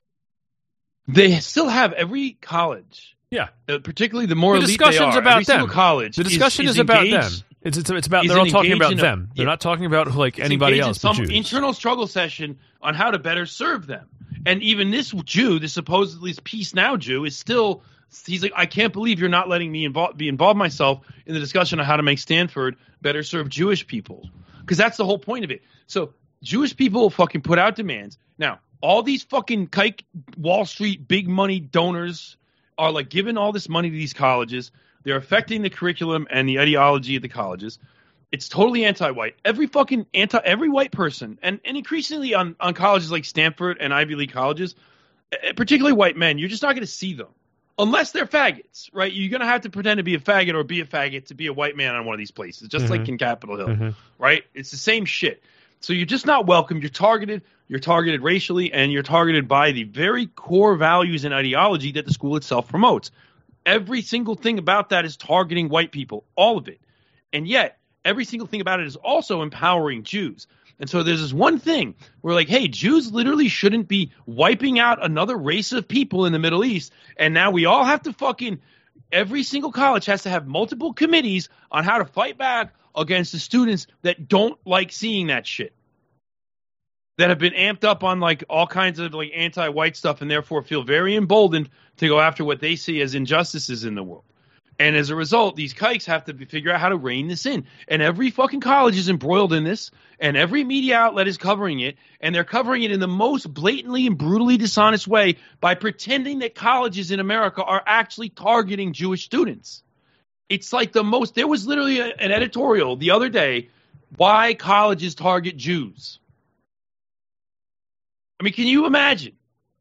they still have every college. Yeah. Uh, particularly the more the elite they are. discussion's about every them. single college The discussion is, is, is about engaged, them. It's, it's, it's about, is they're all talking about a, them. They're yeah, not talking about, like, anybody else in but some Jews. internal struggle session on how to better serve them. And even this Jew, this supposedly Peace Now Jew, is still, he's like, I can't believe you're not letting me involve, be involved myself in the discussion on how to make Stanford better serve Jewish people. Because that's the whole point of it. So Jewish people fucking put out demands. Now, all these fucking kike Wall Street big money donors are like giving all this money to these colleges. They're affecting the curriculum and the ideology of the colleges. It's totally anti-white. Every fucking anti, every white person, and, and increasingly on, on colleges like Stanford and Ivy League colleges, particularly white men, you're just not going to see them. Unless they're faggots, right? You're going to have to pretend to be a faggot or be a faggot to be a white man on one of these places, just mm-hmm. like in Capitol Hill, mm-hmm. right? It's the same shit. So you're just not welcome. You're targeted. You're targeted racially, and you're targeted by the very core values and ideology that the school itself promotes. Every single thing about that is targeting white people, all of it. And yet, every single thing about it is also empowering Jews. And so there's this one thing where like, hey, Jews literally shouldn't be wiping out another race of people in the Middle East. And now we all have to fucking, every single college has to have multiple committees on how to fight back against the students that don't like seeing that shit. That have been amped up on like all kinds of like anti-white stuff and therefore feel very emboldened to go after what they see as injustices in the world. And as a result, these kikes have to be, figure out how to rein this in. And every fucking college is embroiled in this, and every media outlet is covering it, and they're covering it in the most blatantly and brutally dishonest way by pretending that colleges in America are actually targeting Jewish students. It's like the most – there was literally a, an editorial the other day, why colleges target Jews. I mean, can you imagine?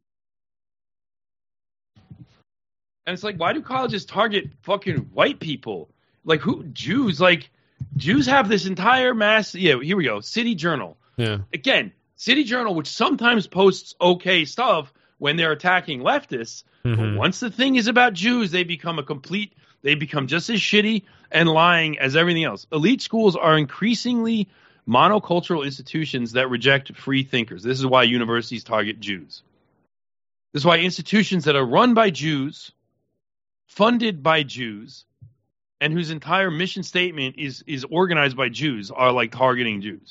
And it's like, why do colleges target fucking white people? Like, who? Jews? Like, Jews have this entire mass. Yeah, here we go. City Journal. Yeah. Again, City Journal, which sometimes posts okay stuff when they're attacking leftists. Mm-hmm. But once the thing is about Jews, they become a complete, they become just as shitty and lying as everything else. Elite schools are increasingly monocultural institutions that reject free thinkers. This is why universities target Jews. This is why institutions that are run by Jews, funded by Jews, and whose entire mission statement is is organized by Jews are like targeting Jews.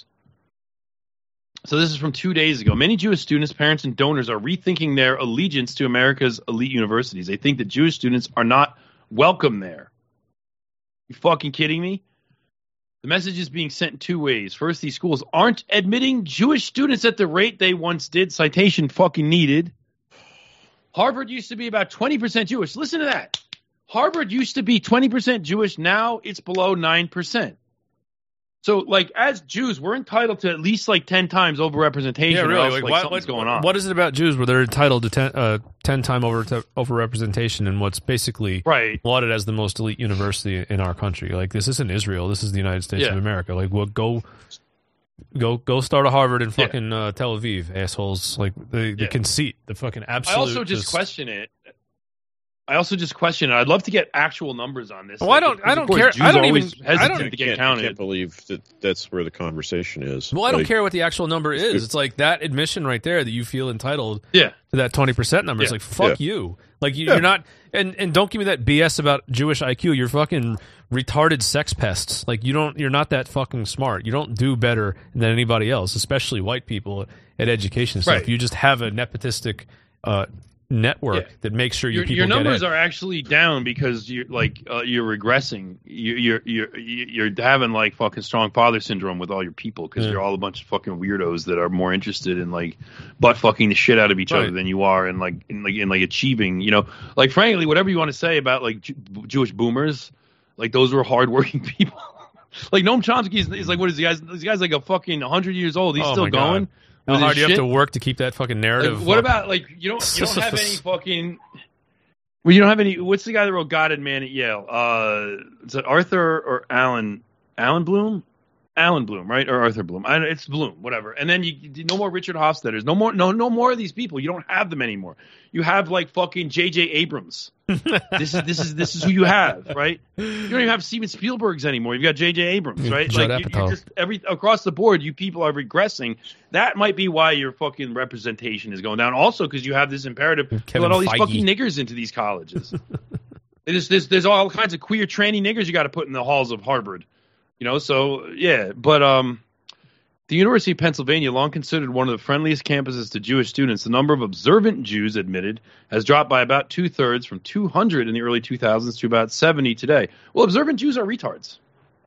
So this is from two days ago. Many Jewish students, parents, and donors are rethinking their allegiance to America's elite universities. They think that Jewish students are not welcome there. You fucking kidding me? The message is being sent in two ways. First, these schools aren't admitting Jewish students at the rate they once did. Citation fucking needed. Harvard used to be about twenty percent Jewish. Listen to that. Harvard used to be twenty percent Jewish. Now it's below nine percent. So, like, as Jews, we're entitled to at least, like, ten times overrepresentation. Yeah, really. Or else, like, like, what, something's what, going on. What is it about Jews where they're entitled to ten, uh, ten time over overrepresentation in what's basically right. lauded as the most elite university in our country? Like, this isn't Israel. This is the United States yeah. of America. Like, well, go... Go go start a Harvard in fucking yeah. uh, Tel Aviv, assholes. Like, the, the yeah. conceit, the fucking absolute... I also just, just question it. I also just question it. I'd love to get actual numbers on this. Well, like, I don't. I don't care. I don't even. I don't to get counted. I can't believe that that's where the conversation is. Well, I don't like, care what the actual number is. It's like that admission right there that you feel entitled. Yeah. To that twenty percent number. Yeah. It's like fuck yeah. you. Like you, yeah. you're not. And and don't give me that B S about Jewish I Q. You're fucking retarded sex pests. Like you don't. You're not that fucking smart. You don't do better than anybody else, especially white people at education stuff. Right. You just have a nepotistic. Uh, network yeah. that makes sure your, your people your numbers get are actually down because you're like uh, you're regressing. You, you're you're you're having like fucking strong father syndrome with all your people because yeah. you're all a bunch of fucking weirdos that are more interested in like butt fucking the shit out of each right. other than you are in like in like in like achieving. You know, like frankly, whatever you want to say about like Jew- Jewish boomers, like those were hardworking people. Like Noam Chomsky is, is like, what is the guy's? This guy's like a fucking hundred years old. He's Oh still my God. going. How with hard his do you have shit. to work to keep that fucking narrative? Like, what up? about like you don't you don't have any fucking. Well, you don't have any. What's the guy that wrote God and Man at Yale? Uh, is it Arthur or Alan? Alan Bloom? Alan Bloom, right? Or Arthur Bloom? I, it's Bloom, whatever. And then you no more Richard Hofstadters. No more. No, no more of these people. You don't have them anymore. You have like fucking J J Abrams. this is this is this is who you have, right? You don't even have Steven Spielberg's anymore. You've got J J Abrams, right? Judd Like you, Apatow. you just every across the board, you people are regressing. That might be why your fucking representation is going down. Also, because you have this imperative to Kevin let all these Feige. fucking niggers into these colleges. there's, there's there's all kinds of queer tranny niggers you got to put in the halls of Harvard. You know, so yeah, but um. The University of Pennsylvania, long considered one of the friendliest campuses to Jewish students, the number of observant Jews admitted has dropped by about two-thirds from two hundred in the early two thousands to about seventy today. Well, observant Jews are retards.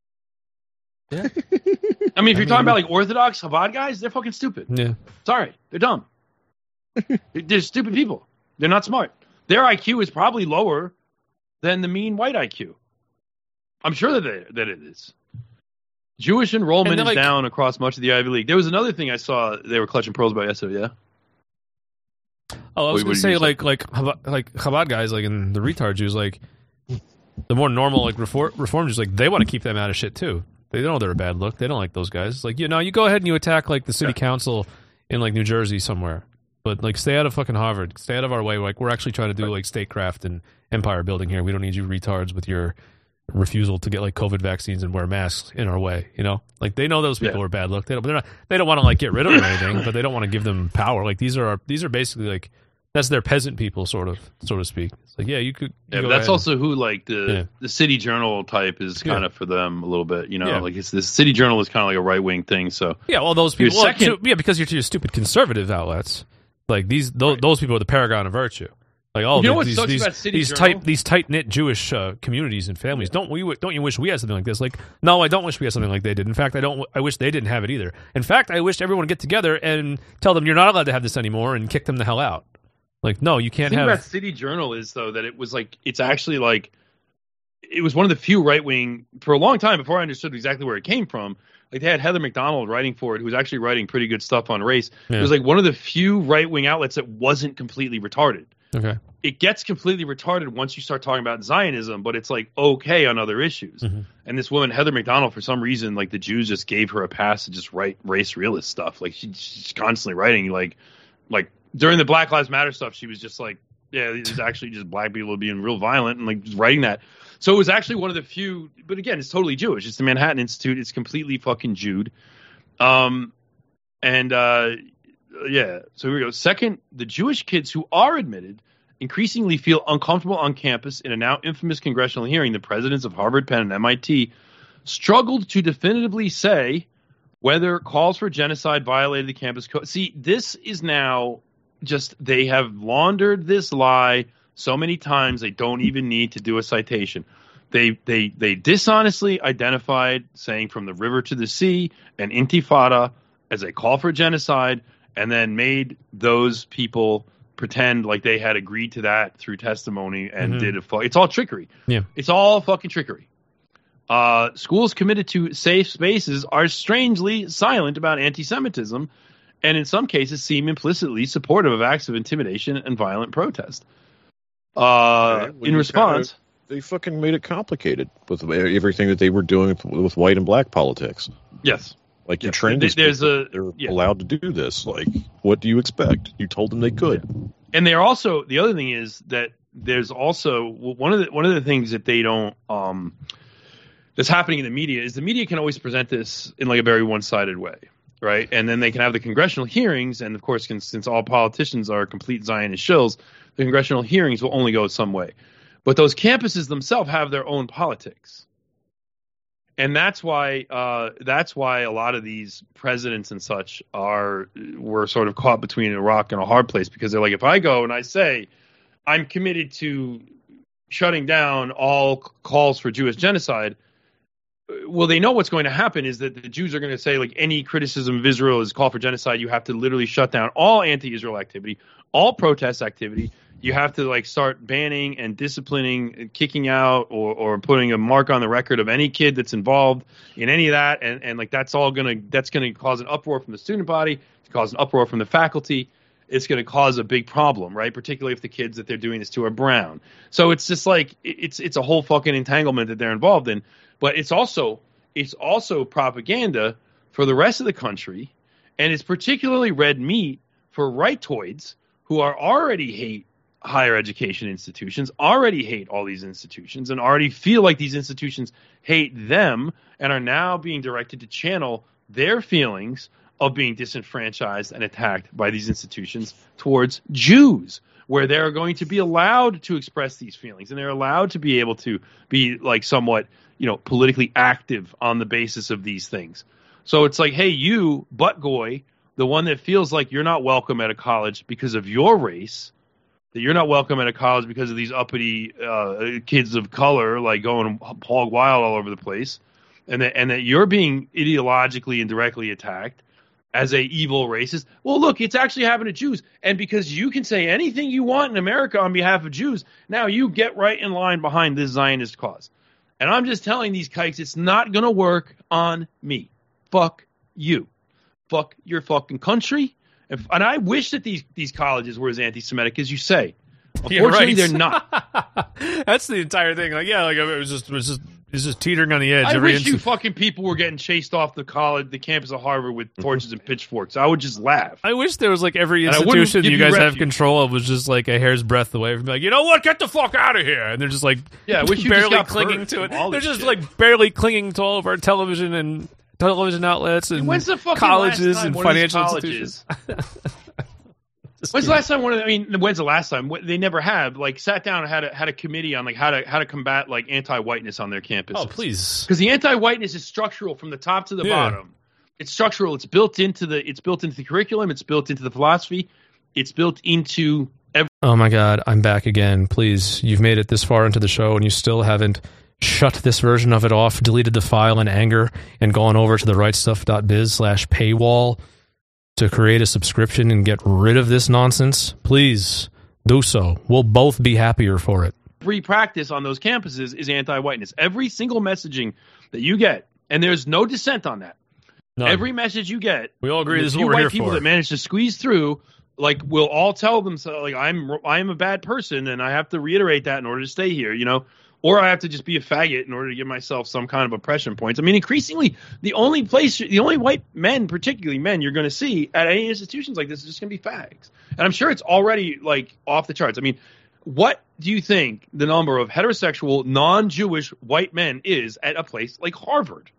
Yeah. I mean, if you're talking about like Orthodox Chabad guys, they're fucking stupid. Yeah. Sorry, they're dumb. They're stupid people. They're not smart. Their I Q is probably lower than the mean white I Q. I'm sure that, they, that it is. Jewish enrollment is like, down across much of the Ivy League. There was another thing I saw they were clutching pearls about yesterday, yeah? Oh, I was Wait, going what to did say, you say? like, like, Chabad, like Chabad guys, like, in the retard Jews, like, the more normal, like, reform, reform Jews, like, they want to keep them out of shit, too. They know they're a bad look. They don't like those guys. Like, you know, you go ahead and you attack, like, the city Yeah. council in, like, New Jersey somewhere. But, like, stay out of fucking Harvard. Stay out of our way. Like, we're actually trying to do, like, statecraft and empire building here. We don't need you retards with your refusal to get, like, COVID vaccines and wear masks in our way, you know? Like, they know those people Yeah. are bad look. They don't, they're not, they don't want to, like, get rid of them or anything, but they don't want to give them power. Like, these are our, these are basically, like, that's their peasant people, sort of, so to speak. It's like, yeah, you could. You Yeah, go but that's ahead. also who like the Yeah. the City Journal type is kind Yeah. of for them a little bit, you know. Yeah. Like it's this City Journal is kind of like a right wing thing. So Yeah, well, those Your people. Well, second- too- yeah, because you're to your stupid conservative outlets. Like these, those, Right. those people are the paragon of virtue. Like all You know the- what these, sucks these, about City these Journal? tight, these tight knit Jewish uh, communities and families. Don't we? Don't you wish we had something like this? Like, no, I don't wish we had something like they did. In fact, I don't. I wish they didn't have it either. In fact, I wish everyone would get together and tell them you're not allowed to have this anymore and kick them the hell out. Like, no, you the can't thing have. about City Journal is though that it was like it's actually like it was one of the few right wing for a long time before I understood exactly where it came from. Like they had Heather McDonald writing for it, who was actually writing pretty good stuff on race. Yeah. It was like one of the few right wing outlets that wasn't completely retarded. Okay. It gets completely retarded once you start talking about Zionism, but it's like okay on other issues. Mhm. And this woman, Heather McDonald, for some reason, like the Jews just gave her a pass to just write race realist stuff. Like she, she's constantly writing, like, like during the Black Lives Matter stuff, she was just like, yeah, these is actually just black people being real violent and like just writing that. So it was actually one of the few, but again, it's totally Jewish. It's the Manhattan Institute. It's completely fucking Jewed. Um, and uh, yeah, so here we go. Second, the Jewish kids who are admitted increasingly feel uncomfortable on campus. In a now infamous congressional hearing, the presidents of Harvard, Penn, and M I T struggled to definitively say whether calls for genocide violated the campus code. See, this is now just, they have laundered this lie so many times they don't even need to do a citation. They they they dishonestly identified saying from the river to the sea and Intifada as a call for genocide, and then made those people pretend like they had agreed to that through testimony and Mhm. did a fu- it's all trickery. Yeah. It's all fucking trickery. Uh, schools committed to safe spaces are strangely silent about anti-Semitism, and in some cases seem implicitly supportive of acts of intimidation and violent protest. Uh, Well, in you response, kinda- they fucking made it complicated with everything that they were doing with, with white and black politics. yes, Like you Yeah, trained there- these there's people. a- They're yeah. allowed to do this. Like, what do you expect? You told them they could. and they're also, the other thing is that there's also one of the one of the things that they don't um, that's happening in the media is the media can always present this in like a very one-sided way, right? And then they can have the congressional hearings, and of course, can, since all politicians are complete Zionist shills, the congressional hearings will only go some way. But those campuses themselves have their own politics. And that's why uh, that's why a lot of these presidents and such are were sort of caught between a rock and a hard place, because they're like, if I go and I say I'm committed to shutting down all calls for Jewish genocide, well, they know what's going to happen is that the Jews are going to say, like, any criticism of Israel is call for genocide. You have to literally shut down all anti-Israel activity, all protest activity. You have to, like, start banning and disciplining and kicking out or, or putting a mark on the record of any kid that's involved in any of that. And, and like, that's all going to, that's going to cause an uproar from the student body, to cause an uproar from the faculty. It's going to cause a big problem, right? Particularly if the kids that they're doing this to are brown. So it's just like, it's, it's a whole fucking entanglement that they're involved in. But it's also, it's also propaganda for the rest of the country. And it's particularly red meat for rightoids who are already hate higher education institutions, already hate all these institutions, and already feel like these institutions hate them, and are now being directed to channel their feelings of being disenfranchised and attacked by these institutions towards Jews, where they're going to be allowed to express these feelings, and they're allowed to be able to be like somewhat, you know, politically active on the basis of these things. So it's like, hey, you, butt goy, the one that feels like you're not welcome at a college because of your race, that you're not welcome at a college because of these uppity uh, kids of color, like going hog wild all over the place, and that and that you're being ideologically and directly attacked as a evil racist. Well, look, it's actually happened to Jews, and because you can say anything you want in America on behalf of Jews, now you get right in line behind this Zionist cause. And I'm just telling these kikes, it's not going to work on me. Fuck you. Fuck your fucking country. If, and I wish that these, these colleges were as anti-Semitic as you say. Unfortunately, yeah, right. they're not. That's the entire thing. Like, yeah, like it was just, it was just, it was just teetering on the edge. I Every wish instant. you fucking people were getting chased off the college, the campus of Harvard with torches and pitchforks. I would just laugh. I wish there was like every And institution you you guys have refuge. control of was just like a hair's breadth away from like, you know what, get the fuck out of here, and they're just like, Yeah, I wish you barely just got clinging purged to it. from all They're this just shit. like barely clinging to all of our television and television outlets and When's the fucking colleges last time and one of these financial colleges- institutions. When's the last time one of the, I mean, when's the last time? They never have, like, sat down and had a, had a committee on, like, how to how to combat, like, anti-whiteness on their campus. Oh, please. Because the anti-whiteness is structural from the top to the Yeah. bottom. It's structural. It's built into the it's built into the curriculum. It's built into the philosophy. It's built into every. Oh my God, I'm back again. Please, you've made it this far into the show and you still haven't shut this version of it off, deleted the file in anger, and gone over to the rightstuff.biz slash paywall to create a subscription and get rid of this nonsense. Please do so. We'll both be happier for it. Every practice on those campuses is anti-whiteness. Every single messaging that you get, and there's no dissent on that. None. Every message you get, We all agree the this is few what we're white here people for. that manage to squeeze through, like, will all tell them, so, like, I'm I'm a bad person, and I have to reiterate that in order to stay here, you know, or I have to just be a faggot in order to give myself some kind of oppression points. I mean, increasingly, the only place, the only white men, particularly men, you're going to see at any institutions like this is just going to be fags, and I'm sure it's already like off the charts. I mean, what do you think the number of heterosexual, non-Jewish white men is at a place like Harvard?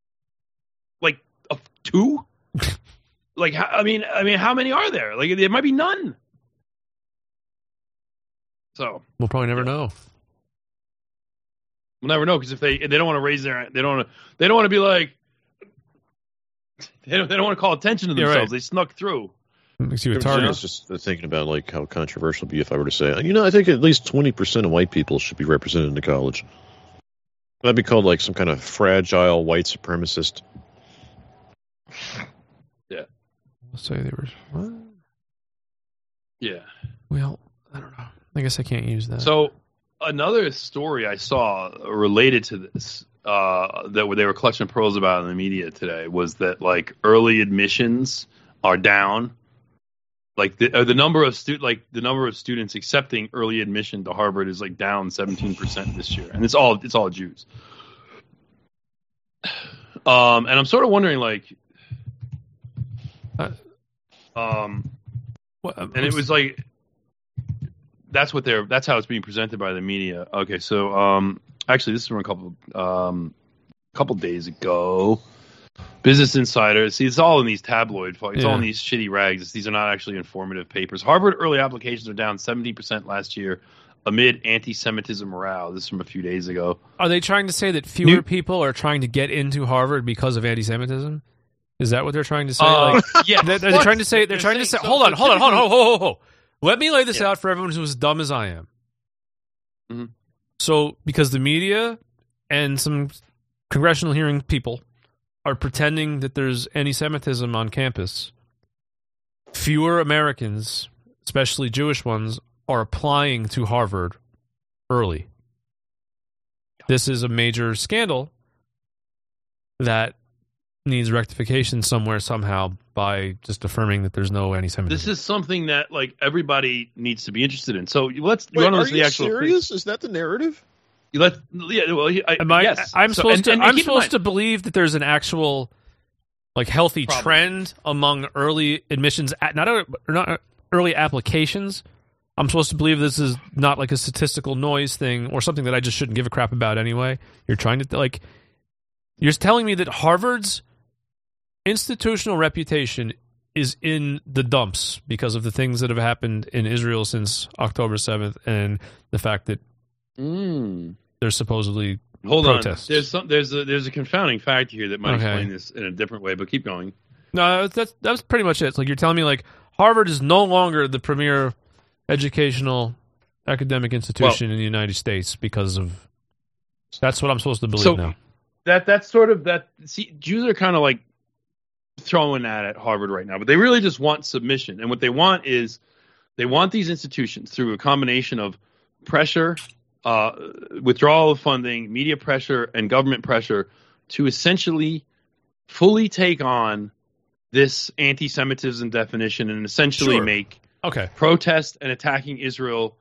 Like a, two? Like, how, I mean, I mean, how many are there? Like, there might be none. So We'll probably never know. we'll never know because if they they don't want to raise their they don't want to they don't want to be like they don't they don't want to call attention to Yeah, themselves. right. They snuck through. Makes you a I target. was just thinking about like how controversial it'd be if I were to say, you know, I think at least twenty percent of white people should be represented in the college. That'd be called like some kind of fragile white supremacist. Yeah. I'll say they were. What? Yeah. Well, I don't know. I guess I can't use that. So another story I saw related to this uh, that they were clutching pearls about in the media today was that like early admissions are down. Like the uh, the number of stu- like the number of students accepting early admission to Harvard is like down seventeen percent this year, and it's all it's all Jews. Um, and I'm sort of wondering like, Uh, um, what, and it was like. That's what they're. That's how it's being presented by the media. Okay, so um, actually, this is from a couple, um, couple days ago. Business Insider. See, it's all in these tabloid. It's Yeah. all in these shitty rags. These are not actually informative papers. Harvard early applications are down seventeen percent last year amid anti-Semitism morale. This is from a few days ago. Are they trying to say that fewer New- people are trying to get into Harvard because of anti-Semitism? Is that what they're trying to say? Uh, like, yes. they're, they're trying to say. They're, trying to say. saying- so- hold on, so hold on, hold on, typically- hold on, hold on, hold on. Let me lay this Yeah. out for everyone who's as dumb as I am. Mhm. So, because the media and some congressional hearing people are pretending that there's anti-Semitism on campus, fewer Americans, especially Jewish ones, are applying to Harvard early. This is a major scandal that needs rectification somewhere, somehow, by just affirming that there's no anti-Semitism. This is something that like everybody needs to be interested in. So let's. Wait, you are the you actual serious? Thing? Is that the narrative? You let. Yeah. Well, I, Am I, yes. I'm so, supposed and, to. and I'm supposed mind, to believe that there's an actual, like, healthy Problem. trend among early admissions, at, not a, not early applications. I'm supposed to believe this is not like a statistical noise thing or something that I just shouldn't give a crap about anyway. You're trying to like. You're telling me that Harvard's institutional reputation is in the dumps because of the things that have happened in Israel since October seventh and the fact that mm. there's supposedly Hold protests. on. There's some, there's a there's a confounding fact here that might Okay. explain this in a different way, but keep going. No, that's that's pretty much it. It's like you're telling me like Harvard is no longer the premier educational academic institution well, in the United States because of that's what I'm supposed to believe so now. That that's sort of that. See, Jews are kind of like throwing that at Harvard right now, but they really just want submission, and what they want is they want these institutions through a combination of pressure, uh, withdrawal of funding, media pressure, and government pressure to essentially fully take on this anti-Semitism definition and essentially Sure. make Okay. protest and attacking Israel.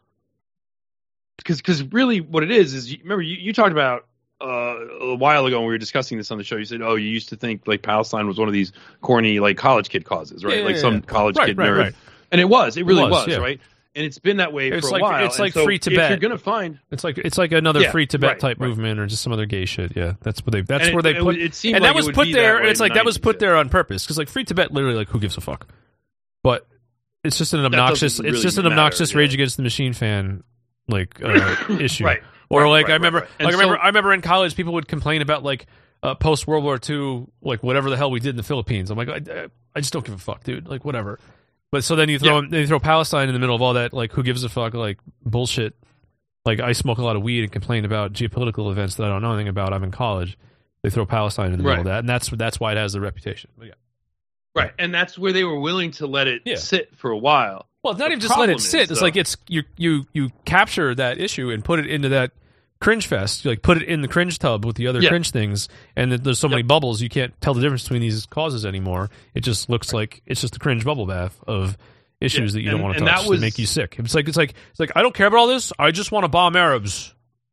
Because because really what it is is, you, remember, you, you talked about uh, a while ago when we were discussing this on the show, you said, oh, you used to think like Palestine was one of these corny like college kid causes, right? Yeah, like yeah, some yeah. college Right, kid right, nerd. right. And it was. It really was, was, yeah. right? And it's been that way It's for like- a while. it's And like so Free if Tibet. you're going to find... It's like it's like another Yeah, free Tibet right, type right. movement or just some other gay shit. Yeah, that's what they. That's And where it- they it put. would- it seemed and like that it was would put be that there. way And it's in like the that was nineties, put yeah. there on purpose because like free Tibet, literally, like who gives a fuck? But it's just an doesn't obnoxious. It's really just an matter, obnoxious yeah. Rage Against the Machine fan like uh, issue. Right. Or Right, like right, I remember, right, right. like And I remember, so- I remember in college, people would complain about like uh, post World War Two, like whatever the hell we did in the Philippines. I'm like, I, I just don't give a fuck, dude. Like whatever. But so then you throw Yeah. then you throw Palestine in the middle of all that, like who gives a fuck, like bullshit. Like I smoke a lot of weed and complain about geopolitical events that I don't know anything about. I'm in college. They throw Palestine in the middle of Right. that, and that's that's why it has the reputation. But yeah. Right. And that's where they were willing to let it Yeah. sit for a while. Well, it's not The even just let problem it sit. is, It's though- like it's you you you capture that issue and put it into that cringe fest. You like put it in the cringe tub with the other Yeah. cringe things, and then there's so many Yep. bubbles you can't tell the difference between these causes anymore. It just looks like it's just a cringe bubble bath of issues Yeah. that you And- don't want to and touch that was- that make you sick. It's like it's like it's like I don't care about all this. I just want to bomb Arabs.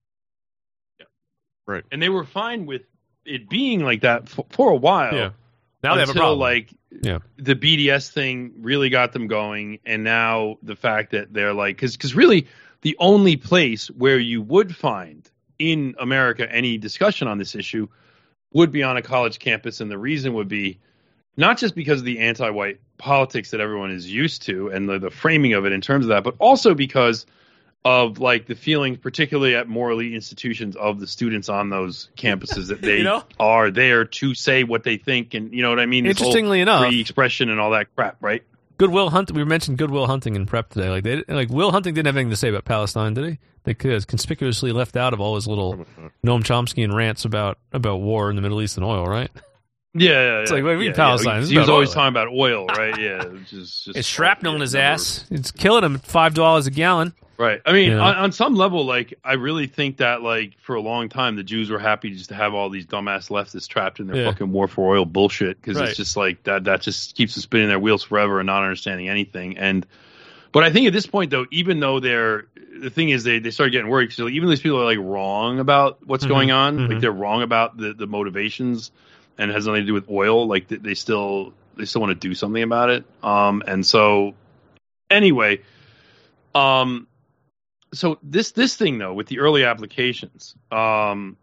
Right. And they were fine with it being like that for, for a while. Yeah. Now they have a until, problem. like Yeah. the B D S thing really got them going, and now the fact that they're like, because because really the only place where you would find in America any discussion on this issue would be on a college campus, and the reason would be not just because of the anti-white politics that everyone is used to and the, the framing of it in terms of that, but also because of like the feeling, particularly at more elite institutions, of the students on those campuses that they You know? are there to say what they think, and you know what I mean. This whole Interestingly enough- free expression and all that crap, right? Goodwill Hunting. We mentioned Goodwill Hunting in prep today. Like they like Will Hunting didn't have anything to say about Palestine, did he? They could have conspicuously left out of all his little Noam Chomsky and rants about about war in the Middle East and oil, right? Yeah, yeah, It's yeah, like, what do you yeah, mean Palestine? yeah. This is He was about always oil. talking about oil, right? Yeah, which is just It's shrapnel in yeah, his never- ass. It's killing him at five dollars a gallon. Right. I mean, You know? on, on some level, like, I really think that, like, for a long time, the Jews were happy just to have all these dumbass leftists trapped in their Yeah. fucking war for oil bullshit, because Right. it's just like that. That just keeps them spinning their wheels forever and not understanding anything. And, but I think at this point, though, even though they're the thing is, they they start getting worried because like, even these people are like wrong about what's Mhm. going on, Mhm. like they're wrong about the the motivations, and it has nothing to do with oil. Like they, they still they still want to do something about it. Um, and so anyway, um. So this this thing though with the early applications, um,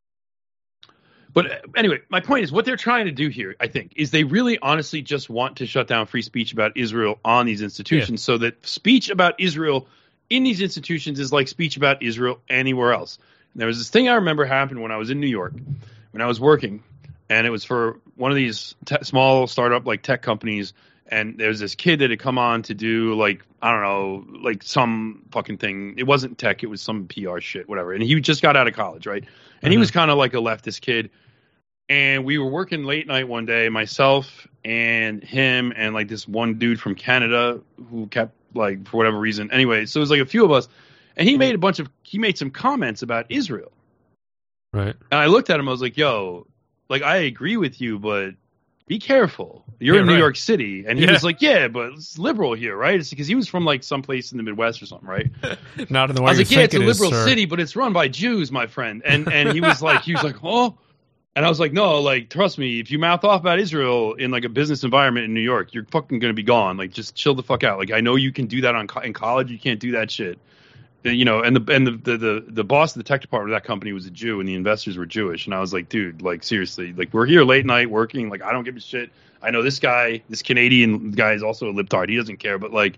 but anyway, my point is what they're trying to do here, I think, is they really honestly just want to shut down free speech about Israel on these institutions, so that speech about Israel in these institutions is like speech about Israel anywhere else. And there was this thing I remember happened when I was in New York, when I was working, and it was for one of these te- small startup like tech companies And there's this kid that had come on to do like, I don't know, like some fucking thing. It wasn't tech. It was some P R shit, whatever. And he just got out of college, right? And mm-hmm. he was kind of like a leftist kid. And we were working late night one day, myself and him and like this one dude from Canada who kept like, for whatever reason. Anyway, so it was like a few of us. And he made a bunch of, he made some comments about Israel. Right. And I looked at him, I was like, yo, like, I agree with you, but be careful. You're yeah, in New right. York City. And he yeah. was like, yeah, but it's liberal here, right? It's because he was from like someplace in the Midwest or something, right? Not in the way I was you like, yeah, think it's a it is, liberal sir. city, but it's run by Jews, my friend. And and he was like, he was like, oh. And I was like, no, like, trust me, if you mouth off about Israel in like a business environment in New York, you're fucking going to be gone. Like, just chill the fuck out. Like, I know you can do that on co- in college. You can't do that shit. You know, and the and the, the the the boss of the tech department of that company was a Jew, and the investors were Jewish. And I was like, dude, like seriously, like we're here late night working. Like I don't give a shit. I know this guy, this Canadian guy is also a libtard. He doesn't care, but like,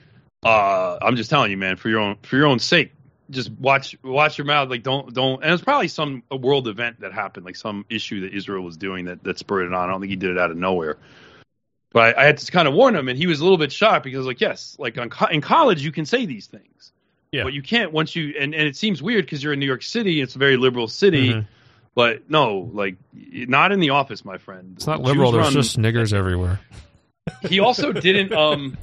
uh, I'm just telling you, man, for your own for your own sake, just watch watch your mouth. Like don't don't. And it's probably some a world event that happened, like some issue that Israel was doing that that spurred it on. I don't think he did it out of nowhere. But I, I had to kind of warn him, and he was a little bit shocked because, like, yes, like on co- in college you can say these things. Yeah. But you can't once you and, and it seems weird because you're in New York City. It's a very liberal city, mm-hmm. but no, like not in the office, my friend. It's not liberal. Jews There's run, just niggers everywhere. He also didn't. Um,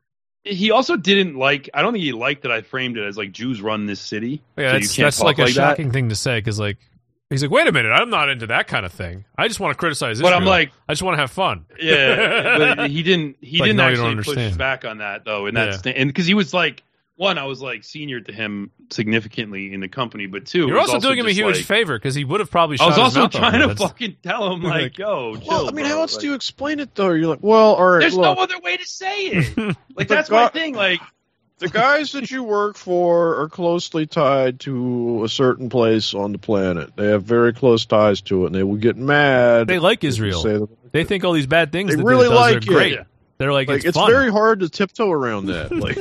he also didn't like. I don't think he liked that I framed it as like Jews run this city. Yeah, so that's, you can't that's talk like a like shocking that. thing to say because like he's like, wait a minute, I'm not into that kind of thing. I just want to criticize But Israel. I'm like, I just want to have fun. Yeah, but he didn't. He like, didn't no, actually push understand. back on that though. In that Yeah. sta- and because he was like. One, I was like senior to him significantly in the company, but two, you're it was also, also doing him a just huge like, favor because he would have probably. I Shot was his also mouth trying off. to That's- fucking tell him like, "Yo, chill." Well, I mean, bro. how else like, do you explain it though? You're like, well, all right. There's look, no other way to say it. Like The that's guy- my thing. Like the guys that you work for are closely tied to a certain place on the planet. They have very close ties to it, and they will get mad. They like if you Israel. say that- They think all these bad things They that really it does like are it. great. Yeah. They're like, like it's, it's fun. very hard to tiptoe around that. Like,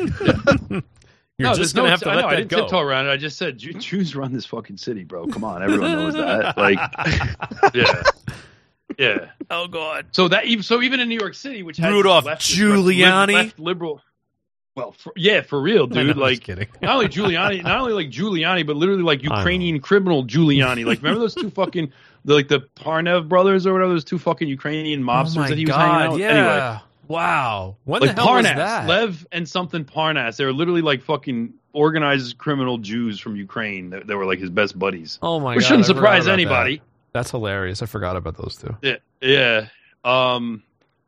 You're no, just there's gonna no, have to I let know, I that didn't go. tiptoe around it. I just said Jew- Jews run this fucking city, bro. Come on, everyone knows that. Like, yeah, yeah. Oh God. So that even so, even in New York City, which has Rudolph leftist- Giuliani? left, left liberal. Well, for, yeah, for real, dude. I know, I'm like, just kidding. not only Giuliani, not only like Giuliani, but literally like Ukrainian criminal Giuliani. Like, remember those two fucking, the, like the Parnev brothers or whatever, those two fucking Ukrainian mobsters oh my that he was hanging out God, with? yeah. Anyway, Wow. When like the hell was Parnas, that? Lev and something Parnas. They were literally like fucking organized criminal Jews from Ukraine that, that were like his best buddies. oh my Which God. shouldn't I forgot surprise about anybody. that. That's hilarious. I forgot about those two. Yeah, yeah. Um,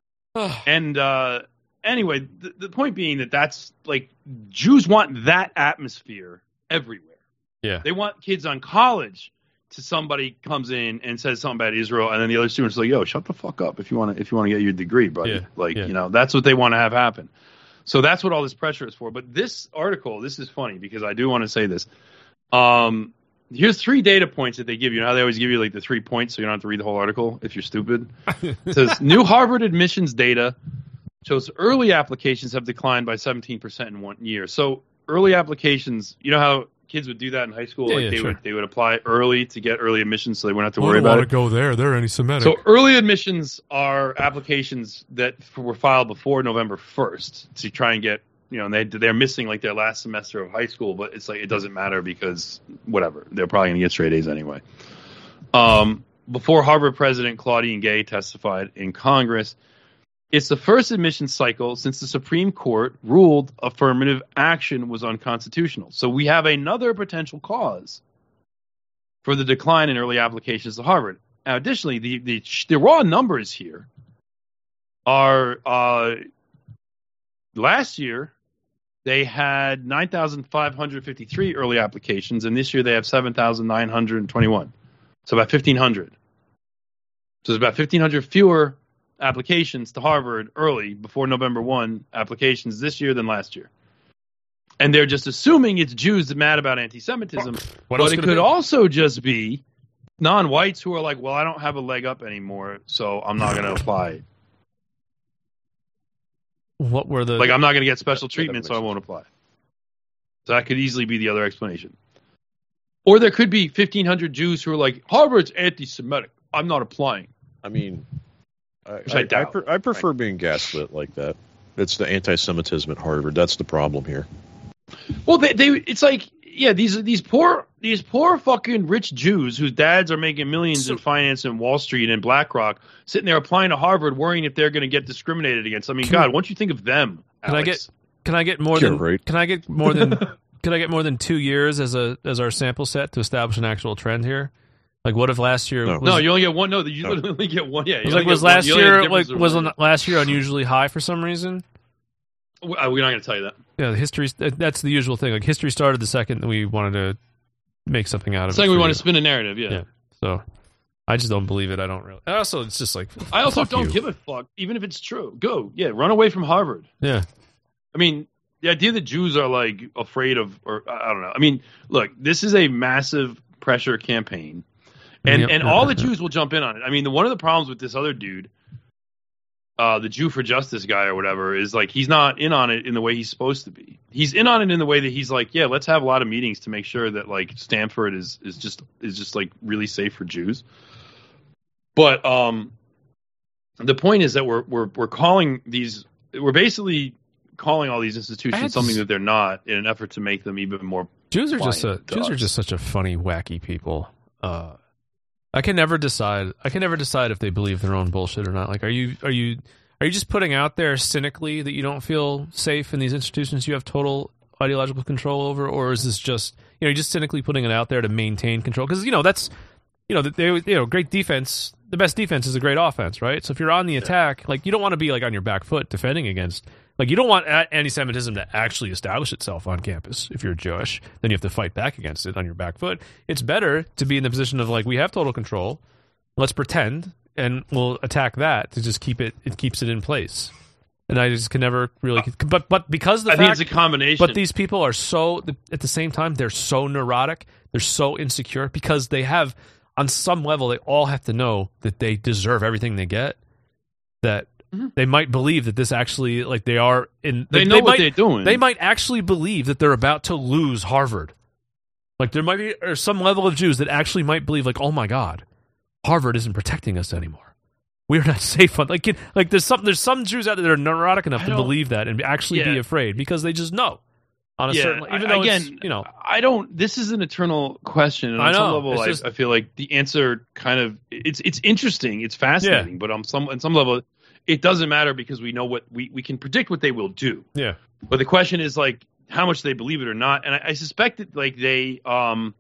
and uh, anyway, the, the point being that that's like Jews want that atmosphere everywhere. Yeah. They want kids on college to somebody comes in and says something about Israel, and then the other students are like, "Yo, shut the fuck up if you want to if you want to get your degree, buddy." Yeah, Like, yeah. you know, that's what they want to have happen. So that's what all this pressure is for. But this article, this is funny because I do want to say this. Um, here's three data points that they give you. You know how they always give you like the three points, so you don't have to read the whole article if you're stupid. It says new Harvard admissions data shows early applications have declined by seventeen percent in one year. So early applications, you know how kids would do that in high school? Yeah, like yeah, they sure. would they would apply early to get early admissions, so they wouldn't have to I worry don't about want it. to go there. They're anti-Semitic. So early admissions are applications that f- were filed before November first to try and get, you know, and they they're missing like their last semester of high school, but it's like it doesn't matter because whatever, they're probably going to get straight A's anyway. Um, before Harvard President Claudine Gay testified in Congress, it's the first admission cycle since the Supreme Court ruled affirmative action was unconstitutional. So we have another potential cause for the decline in early applications to Harvard. Now, additionally, the, the, the raw numbers here are uh, last year they had nine thousand five hundred fifty-three early applications, and this year they have seven thousand nine hundred twenty-one. So about fifteen hundred. So there's about fifteen hundred fewer applications to Harvard early before November first applications this year than last year. And they're just assuming it's Jews that are mad about anti-Semitism. What but else it could could it be? also just be non-whites who are like, well, I don't have a leg up anymore, so I'm not going to apply. What were the... Like, I'm not going to get special Yeah, that treatment, so I makes won't apply. So that could easily be the other explanation. Or there could be fifteen hundred Jews who are like, Harvard's anti-Semitic. I'm not applying. I mean, I, Which I I, I, doubt. pre- I prefer being gaslit like that. It's the anti-Semitism at Harvard. That's the problem here. Well, they, they it's like yeah, these these poor these poor fucking rich Jews whose dads are making millions So- in finance in Wall Street and BlackRock, sitting there applying to Harvard, worrying if they're going to get discriminated against. I mean, Can- God, why don't you think of them? Can I Alex? get can I get more You're than right. can I get more than can I get more than two years as a as our sample set to establish an actual trend here? Like, what if last year? No. Was, No, you only get one. No, you No. literally only get one. Yeah, it you was only like was get one- last you only have year difference like of was one. on- last year unusually high for some reason? Uh, We're not going to tell you that. Yeah, the history. That's the usual thing. Like, history started the second that we wanted to make something out of It's it. like we for want you. to spin a narrative. Yeah. Yeah. So, I just don't believe it. I don't really. And also, it's just like I also fuck don't you. give a fuck, even if it's true. Go, yeah, run away from Harvard. Yeah. I mean, the idea that Jews are like afraid of, or I don't know. I mean, look, this is a massive pressure campaign, and Yep. and all the Jews will jump in on it. I mean, the, one of the problems with this other dude, uh, the Jew for Justice guy or whatever, is like he's not in on it in the way he's supposed to be. He's in on it in the way that he's like, yeah, let's have a lot of meetings to make sure that like Stanford is is just is just like really safe for Jews. But um, the point is that we're we're we're calling these we're basically calling all these I institutions had something to- that they're not in an effort to make them even more. Jews are just a, quiet to Jews are us. just such a funny, wacky people. Uh, I can never decide. I can never decide if they believe their own bullshit or not. Like, are you are you are you just putting out there cynically that you don't feel safe in these institutions you have total ideological control over, or is this just you know you're just cynically putting it out there to maintain control? Because you know that's you know they you know great defense. The best defense is a great offense, right? So if you're on the attack, like you don't want to be like on your back foot defending against. Like, you don't want a- anti-Semitism to actually establish itself on campus if you're Jewish. Then you have to fight back against it on your back foot. It's better to be in the position of, like, we have total control. Let's pretend, and we'll attack that to just keep it, it keeps it in place. And I just can never really... But but because the I fact... think it's a combination. But these people are so... At the same time, they're so neurotic. They're so insecure because they have... On some level, they all have to know that they deserve everything they get. That... Mm-hmm. They might believe that this actually, like they are in. They, they know they what might, they're doing. They might actually believe that they're about to lose Harvard. Like there might be or some level of Jews that actually might believe, like, oh my God, Harvard isn't protecting us anymore. We're not safe on. Like, like there's some there's some Jews out there that are neurotic enough I to don't- believe that and actually Yeah. be afraid because they just know. On a yeah, certain, even I- though again, it's, you know, I don't. This is an eternal question, and I on some know, level, it's I, just- I feel like the answer kind of it's it's interesting, it's fascinating, but on some on some level, it doesn't matter because we know what we we can predict what they will do. yeah. But the question is like how much they believe it or not, and I, I suspect that like they um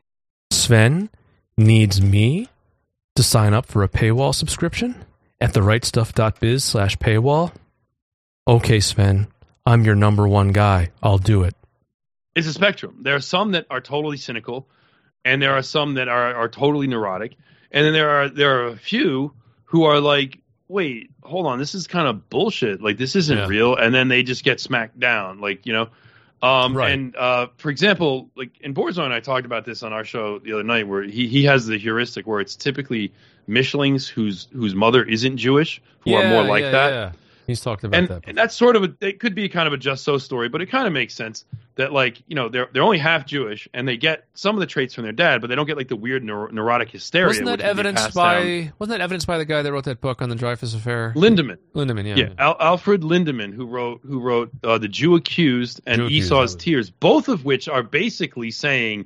Sven needs me to sign up for a paywall subscription at therightstuff.biz slash paywall. Okay, Sven, I'm your number one guy. I'll do it. it's a spectrum. There are some that are totally cynical, and there are some that are are totally neurotic, and then there are there are a few who are like, wait, hold on, this is kind of bullshit. Like, this isn't Yeah. real. And then they just get smacked down. Like, you know, um, Right. and uh, for example, like in Borzone, I talked about this on our show the other night where he, he has the heuristic where it's typically Mischlings whose whose mother isn't Jewish who are more like yeah, that. Yeah. He's talked about And, that. and that's sort of a, it could be kind of a just so story, but it kind of makes sense that, like, you know, they're they're only half Jewish and they get some of the traits from their dad, but they don't get like the weird neur- neurotic hysteria. Wasn't that which would be evidenced passed by down. wasn't that evidenced by the guy that wrote that book on the Dreyfus affair? Lindemann? Lindemann, yeah. Yeah, Al- Alfred Lindemann, who wrote who wrote uh, The Jew Accused and Jew Accused, Esau's that was- Tears, both of which are basically saying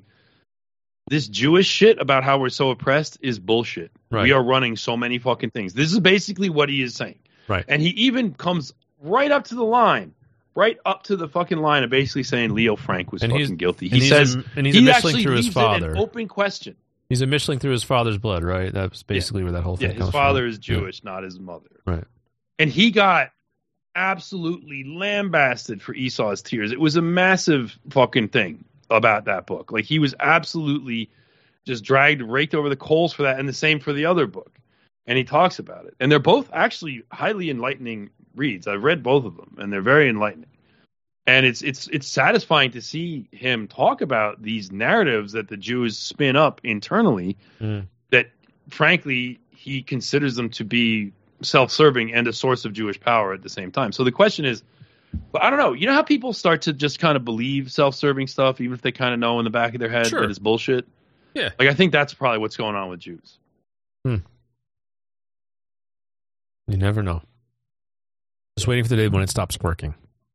this Jewish shit about how we're so oppressed is bullshit. Right. We are running so many fucking things. This is basically what he is saying. Right. And he even comes right up to the line, right up to the fucking line of basically saying Leo Frank was And he's- fucking guilty. and He he's says a- and he's he a Mischling actually through his leaves it father. an open question. He's a Mischling through his father's blood, right? That's basically where that whole thing Yeah, comes his father from. is Jewish, not his mother. Yeah. Right. And he got absolutely lambasted for Esau's Tears. It was a massive fucking thing about that book. Like, he was absolutely just dragged, raked over the coals for that, and the same for the other book. And he talks about it. And they're both actually highly enlightening reads. I've read both of them, and they're very enlightening. And it's it's it's satisfying to see him talk about these narratives that the Jews spin up internally Mm. that, frankly, he considers them to be self-serving and a source of Jewish power at the same time. So the question is, but I don't know. You know how people start to just kind of believe self-serving stuff, even if they kind of know in the back of their head Sure. that it's bullshit? Yeah. Like, I think that's probably what's going on with Jews. Hmm. You never know. Just waiting for the day when it stops working.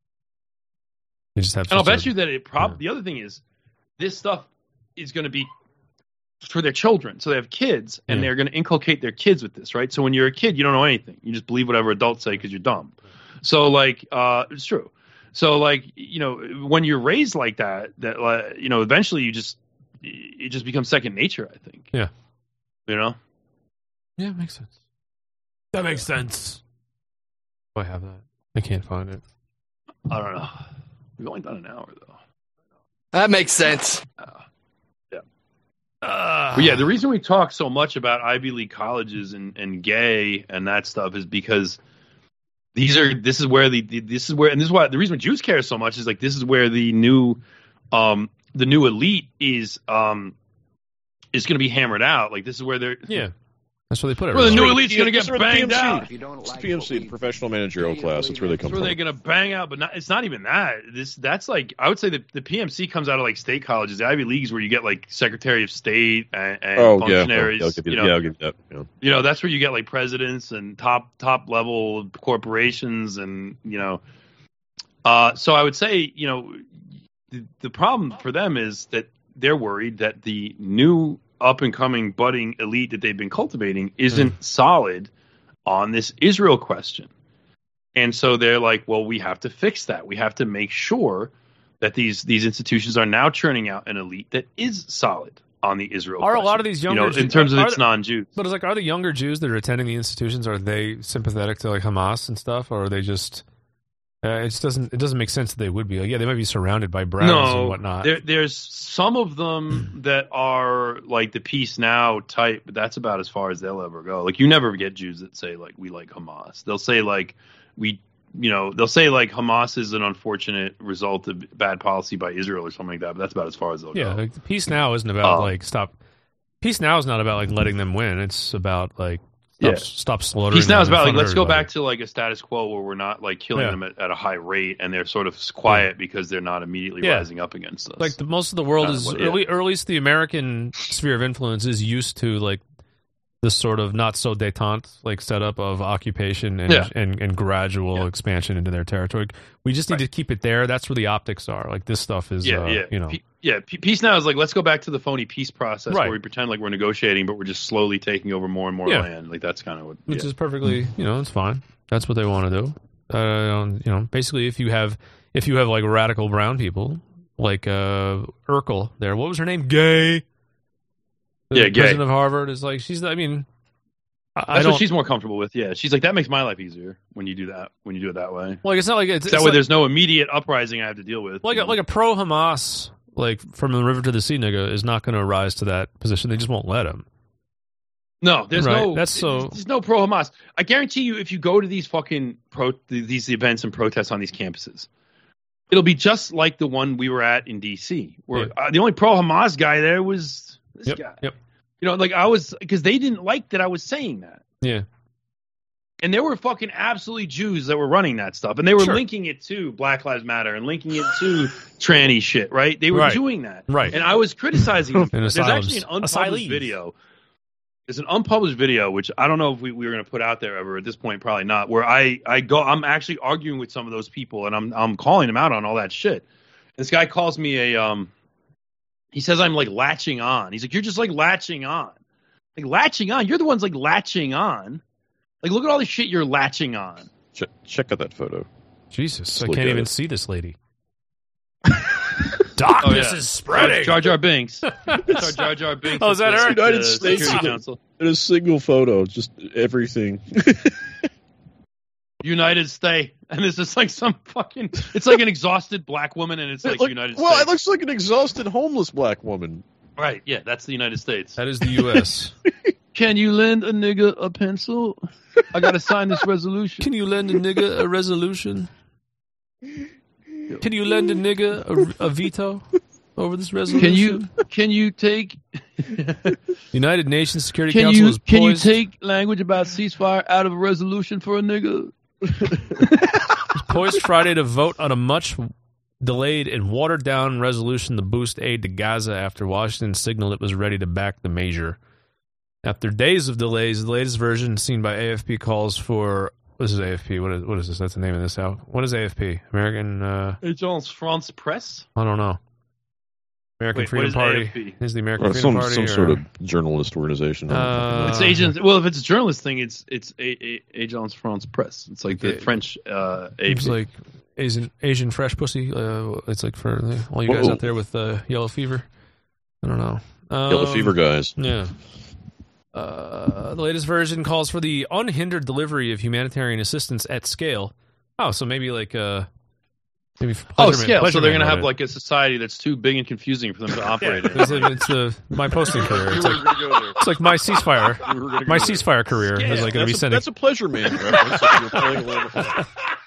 You just have. And I'll bet a, you that it. Prob- yeah. The other thing is, this stuff is going to be for their children. So they have kids, and yeah. they're going to inculcate their kids with this, right? So when you're a kid, you don't know anything. You just believe whatever adults say because you're dumb. So like, uh, it's true. So like, you know, when you're raised like that, that uh, you know, eventually you just it just becomes second nature. I think. Yeah. You know. Yeah, it makes sense. That makes sense. Do I have that? I can't find it. I don't know. We've only done an hour though. That makes sense. Uh, yeah. Uh, but yeah, the reason we talk so much about Ivy League colleges and, and gay and that stuff is because these are this is where the, the this is where and this is why the reason Jews care so much is like this is where the new um the new elite is um is going to be hammered out. Like this is where they're yeah. That's where they put it. Well, the new elite's going to get banged P M C. out. If you don't like P M C, professional managerial class. That's where they come That's where from. they're going to bang out, but not, it's not even that. This that's like I would say that the P M C comes out of like state colleges. The Ivy Leagues where you get like Secretary of State and, and oh, functionaries. Yeah. I'll give you, you know, yeah, I'll give you that. Yeah. You know, that's where you get like presidents and top top level corporations, and you know. Uh, so I would say, you know, the, the problem for them is that they're worried that the new up and coming budding elite that they've been cultivating isn't mm. solid on this Israel question. And so they're like, well, we have to fix that. We have to make sure that these these institutions are now churning out an elite that is solid on the Israel are question. A lot of these younger you know, Jews, in terms of are, its non-Jews. But it's like, are the younger Jews that are attending the institutions, are they sympathetic to like Hamas and stuff, or are they just Uh, it just doesn't. It doesn't make sense that they would be. Like, yeah, they might be surrounded by Browns no, and whatnot. There, there's some of them that are like the Peace Now type, but that's about as far as they'll ever go. Like you never get Jews that say like we like Hamas. They'll say like we, you know, they'll say like Hamas is an unfortunate result of bad policy by Israel or something like that. But that's about as far as they'll yeah, go. like, the Peace Now isn't about um, like stop. Peace Now is not about like letting them win. It's about like. Stop, yeah. stop slaughtering. Peace Now is about like let's everybody. go back to like a status quo where we're not like killing yeah. them at, at a high rate and they're sort of quiet yeah. because they're not immediately yeah. rising up against us. Like the, most of the world kind is, what, yeah. early, or at least the American sphere of influence is used to like this sort of not so détente like setup of occupation and yeah. and, and gradual yeah. expansion into their territory. We just need right. to keep it there. That's where the optics are. Like this stuff is, yeah, uh, yeah. you know. P- yeah, P- Peace Now is like let's go back to the phony peace process right. where we pretend like we're negotiating, but we're just slowly taking over more and more yeah. land. Like that's kind of what, which yeah. is perfectly, you know, it's fine. That's what they want to do. Uh, you know, basically, if you have if you have like radical brown people like uh, Urkel there, what was her name? Gay. The yeah, Gay. President of Harvard is like she's. I mean. I That's don't, what she's more comfortable with. Yeah, she's like that makes my life easier when you do that. When you do it that way. Like it's not like it's, that it's way. like, There's no immediate uprising I have to deal with. Like a, like a pro Hamas, like from the river to the sea, nigga, is not going to rise to that position. They just won't let him. No, there's right? no. That's so. There's no pro Hamas. I guarantee you, if you go to these fucking pro these events and protests on these campuses, it'll be just like the one we were at in D C, where yeah. uh, the only pro Hamas guy there was this yep, guy. Yep. You know, like I was because they didn't like that I was saying that. Yeah. And there were fucking absolutely Jews that were running that stuff. And they were sure. linking it to Black Lives Matter and linking it to tranny shit, right? They were right. doing that. Right. And I was criticizing them. There's asylums. actually an unpublished Asylees. video. There's an unpublished video, which I don't know if we, we were going to put out there ever. At this point, probably not. Where I, I go, I'm actually arguing with some of those people, and I'm I'm calling them out on all that shit. This guy calls me a, um, he says I'm like latching on. He's like, you're just like latching on. Like latching on? You're the ones like latching on. Like, look at all the shit you're latching on. Check, check out that photo. Jesus, Just I look can't at even it. see this lady. Doc, Oh, this yeah. is spreading. Jar Jar Binks. Jar Jar Jar Binks. Oh, is that her? United Uh, States Security in a- Council. In a single photo, just everything. United States. And it's just like some fucking... It's like an exhausted black woman, and it's like Look- United well, States. it looks like an exhausted homeless black woman. Right, yeah, that's the United States. That is the U S Can you lend a nigga a pencil? I gotta sign this resolution. Can you lend a nigga a resolution? Can you lend a nigga a, a veto over this resolution? Can you can you take United Nations Security can Council you is can you poised, take language about ceasefire out of a resolution for a nigga? is poised Friday to vote on a much delayed and watered down resolution to boost aid to Gaza after Washington signaled it was ready to back the measure. After days of delays, the latest version seen by A F P calls for... This is A F P. What is, what is this? That's the name of this out. What is A F P? American... Uh, Agence France Presse? I don't know. American Wait, Freedom is Party. A F P? Is the American Or Freedom some, Party? some or, sort of journalist organization. Uh, It's agents. Well, if it's a journalist thing, it's it's a, a, Agence France Presse. It's like the Okay. French uh, A F P. It's like Asian Asian fresh pussy. Uh, it's like for all you guys Whoa. out there with uh, yellow fever. I don't know. Um, Yellow fever guys. Yeah. Uh, the latest version calls for the unhindered delivery of humanitarian assistance at scale. Oh, so maybe like uh, maybe Oh, Pleasure Man- scale. Pleasure So they're Man going to have wrote it. like a society that's too big and confusing for them to operate in. It's, it's uh, my posting career. It's like, it's like my ceasefire. My ceasefire career is like going to be That's a, sending. that's a pleasure man reference. If you're playing Land of Fire.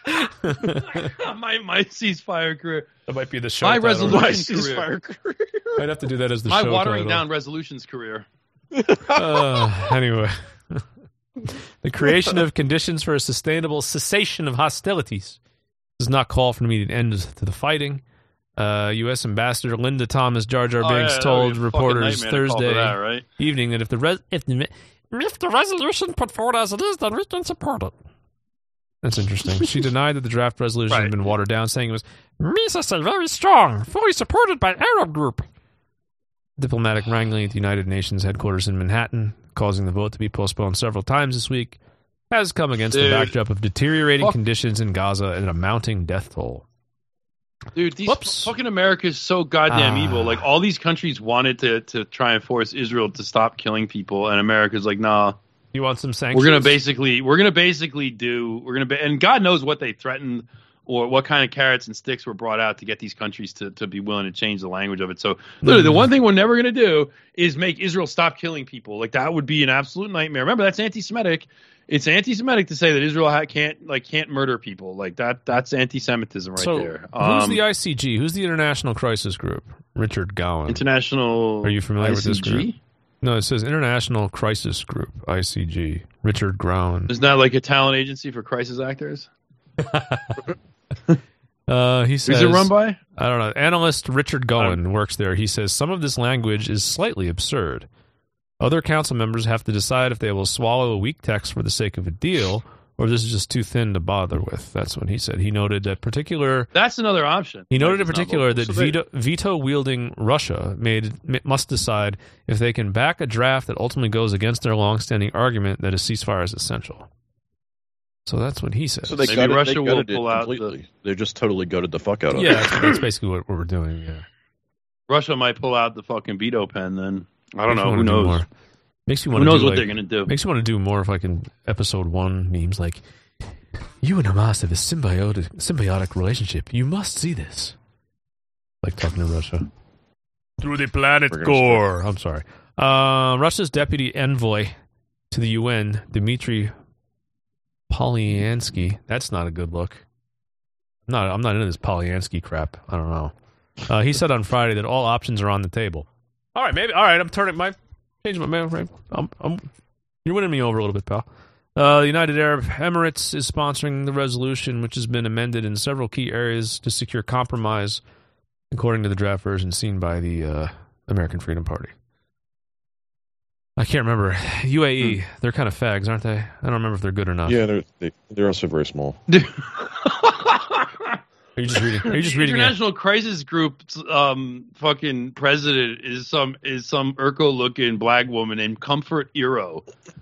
my my ceasefire career. That might be the show My title. resolution ceasefire career. I'd have to do that as the My show watering title. down resolutions career. Uh, anyway, the creation of conditions for a sustainable cessation of hostilities does not call for an immediate end to the fighting. Uh, U S Ambassador Linda Thomas Jar Jar Oh, Binks yeah, told that would be a fucking reporters nightmare to call for Thursday that, right? evening that if the res- if the if the resolution put forward as it is, then we can support it. That's interesting. She denied that the draft resolution had Right. been watered down, saying it was "Misasa very strong, fully supported by Arab group." Diplomatic wrangling at the United Nations headquarters in Manhattan, causing the vote to be postponed several times this week, has come against Dude. the backdrop of deteriorating Fuck. conditions in Gaza and a mounting death toll. Dude, these Whoops. fucking America is so goddamn Ah. evil. Like, all these countries wanted to, to try and force Israel to stop killing people, and America's like, nah. You want some sanctions? We're gonna basically, we're gonna basically do, we're gonna be, and God knows what they threatened or what kind of carrots and sticks were brought out to get these countries to, to be willing to change the language of it. So, literally, the one thing we're never gonna do is make Israel stop killing people. Like, that would be an absolute nightmare. Remember, that's anti-Semitic. It's anti-Semitic to say that Israel ha- can't like can't murder people. Like that. That's anti-Semitism right so, there. who's Um, the I C G? Who's the International Crisis Group? Richard Gowan. International? Are you familiar I with C G? this group? No, it says International Crisis Group, I C G. Richard Gowan. Isn't that like a talent agency for crisis actors? Uh, he says, Who's it run by? I don't know. Analyst Richard Gowan works there. He says some of this language is slightly absurd. Other council members have to decide if they will swallow a weak text for the sake of a deal, or this is just too thin to bother with. That's what he said. He noted that particular. That's another option. He noted Like, in it's not particular vocal. that So they- veto, veto-wielding Russia made must decide if they can back a draft that ultimately goes against their long-standing argument that a ceasefire is essential. So that's what he says. So they Maybe gutted, Russia they will gutted it pull out completely. They just totally gutted the fuck out of yeah, it. that's, that's basically what we're doing. Yeah. Russia might pull out the fucking veto pen. Then I Makes don't you know. wanna Who do knows? more. Makes you Who want to knows do what like, they're gonna do? Makes you want to do more of like in episode one memes like, you and Hamas have a symbiotic symbiotic relationship. You must see this. Like talking to Russia. Through the planet We're gonna core. I'm sorry. Uh, Russia's deputy envoy to the U N, Dmitry Polyansky. That's not a good look. I'm not, I'm not into this Polyansky crap. I don't know. Uh, he said on Friday that all options are on the table. All right, maybe. All right, I'm turning my... Change my man. I'm, I'm, you're winning me over a little bit, pal. Uh, the United Arab Emirates is sponsoring the resolution, which has been amended in several key areas to secure compromise, according to the draft version seen by the uh, American Freedom Party. I can't remember. U A E, hmm. They're kind of fags, aren't they? I don't remember if they're good or not. Yeah, they're they, they're also very small. Are you just reading? Are you just reading? International it? Crisis Group's um, fucking president is some is some Urkel looking black woman named Comfort Eero,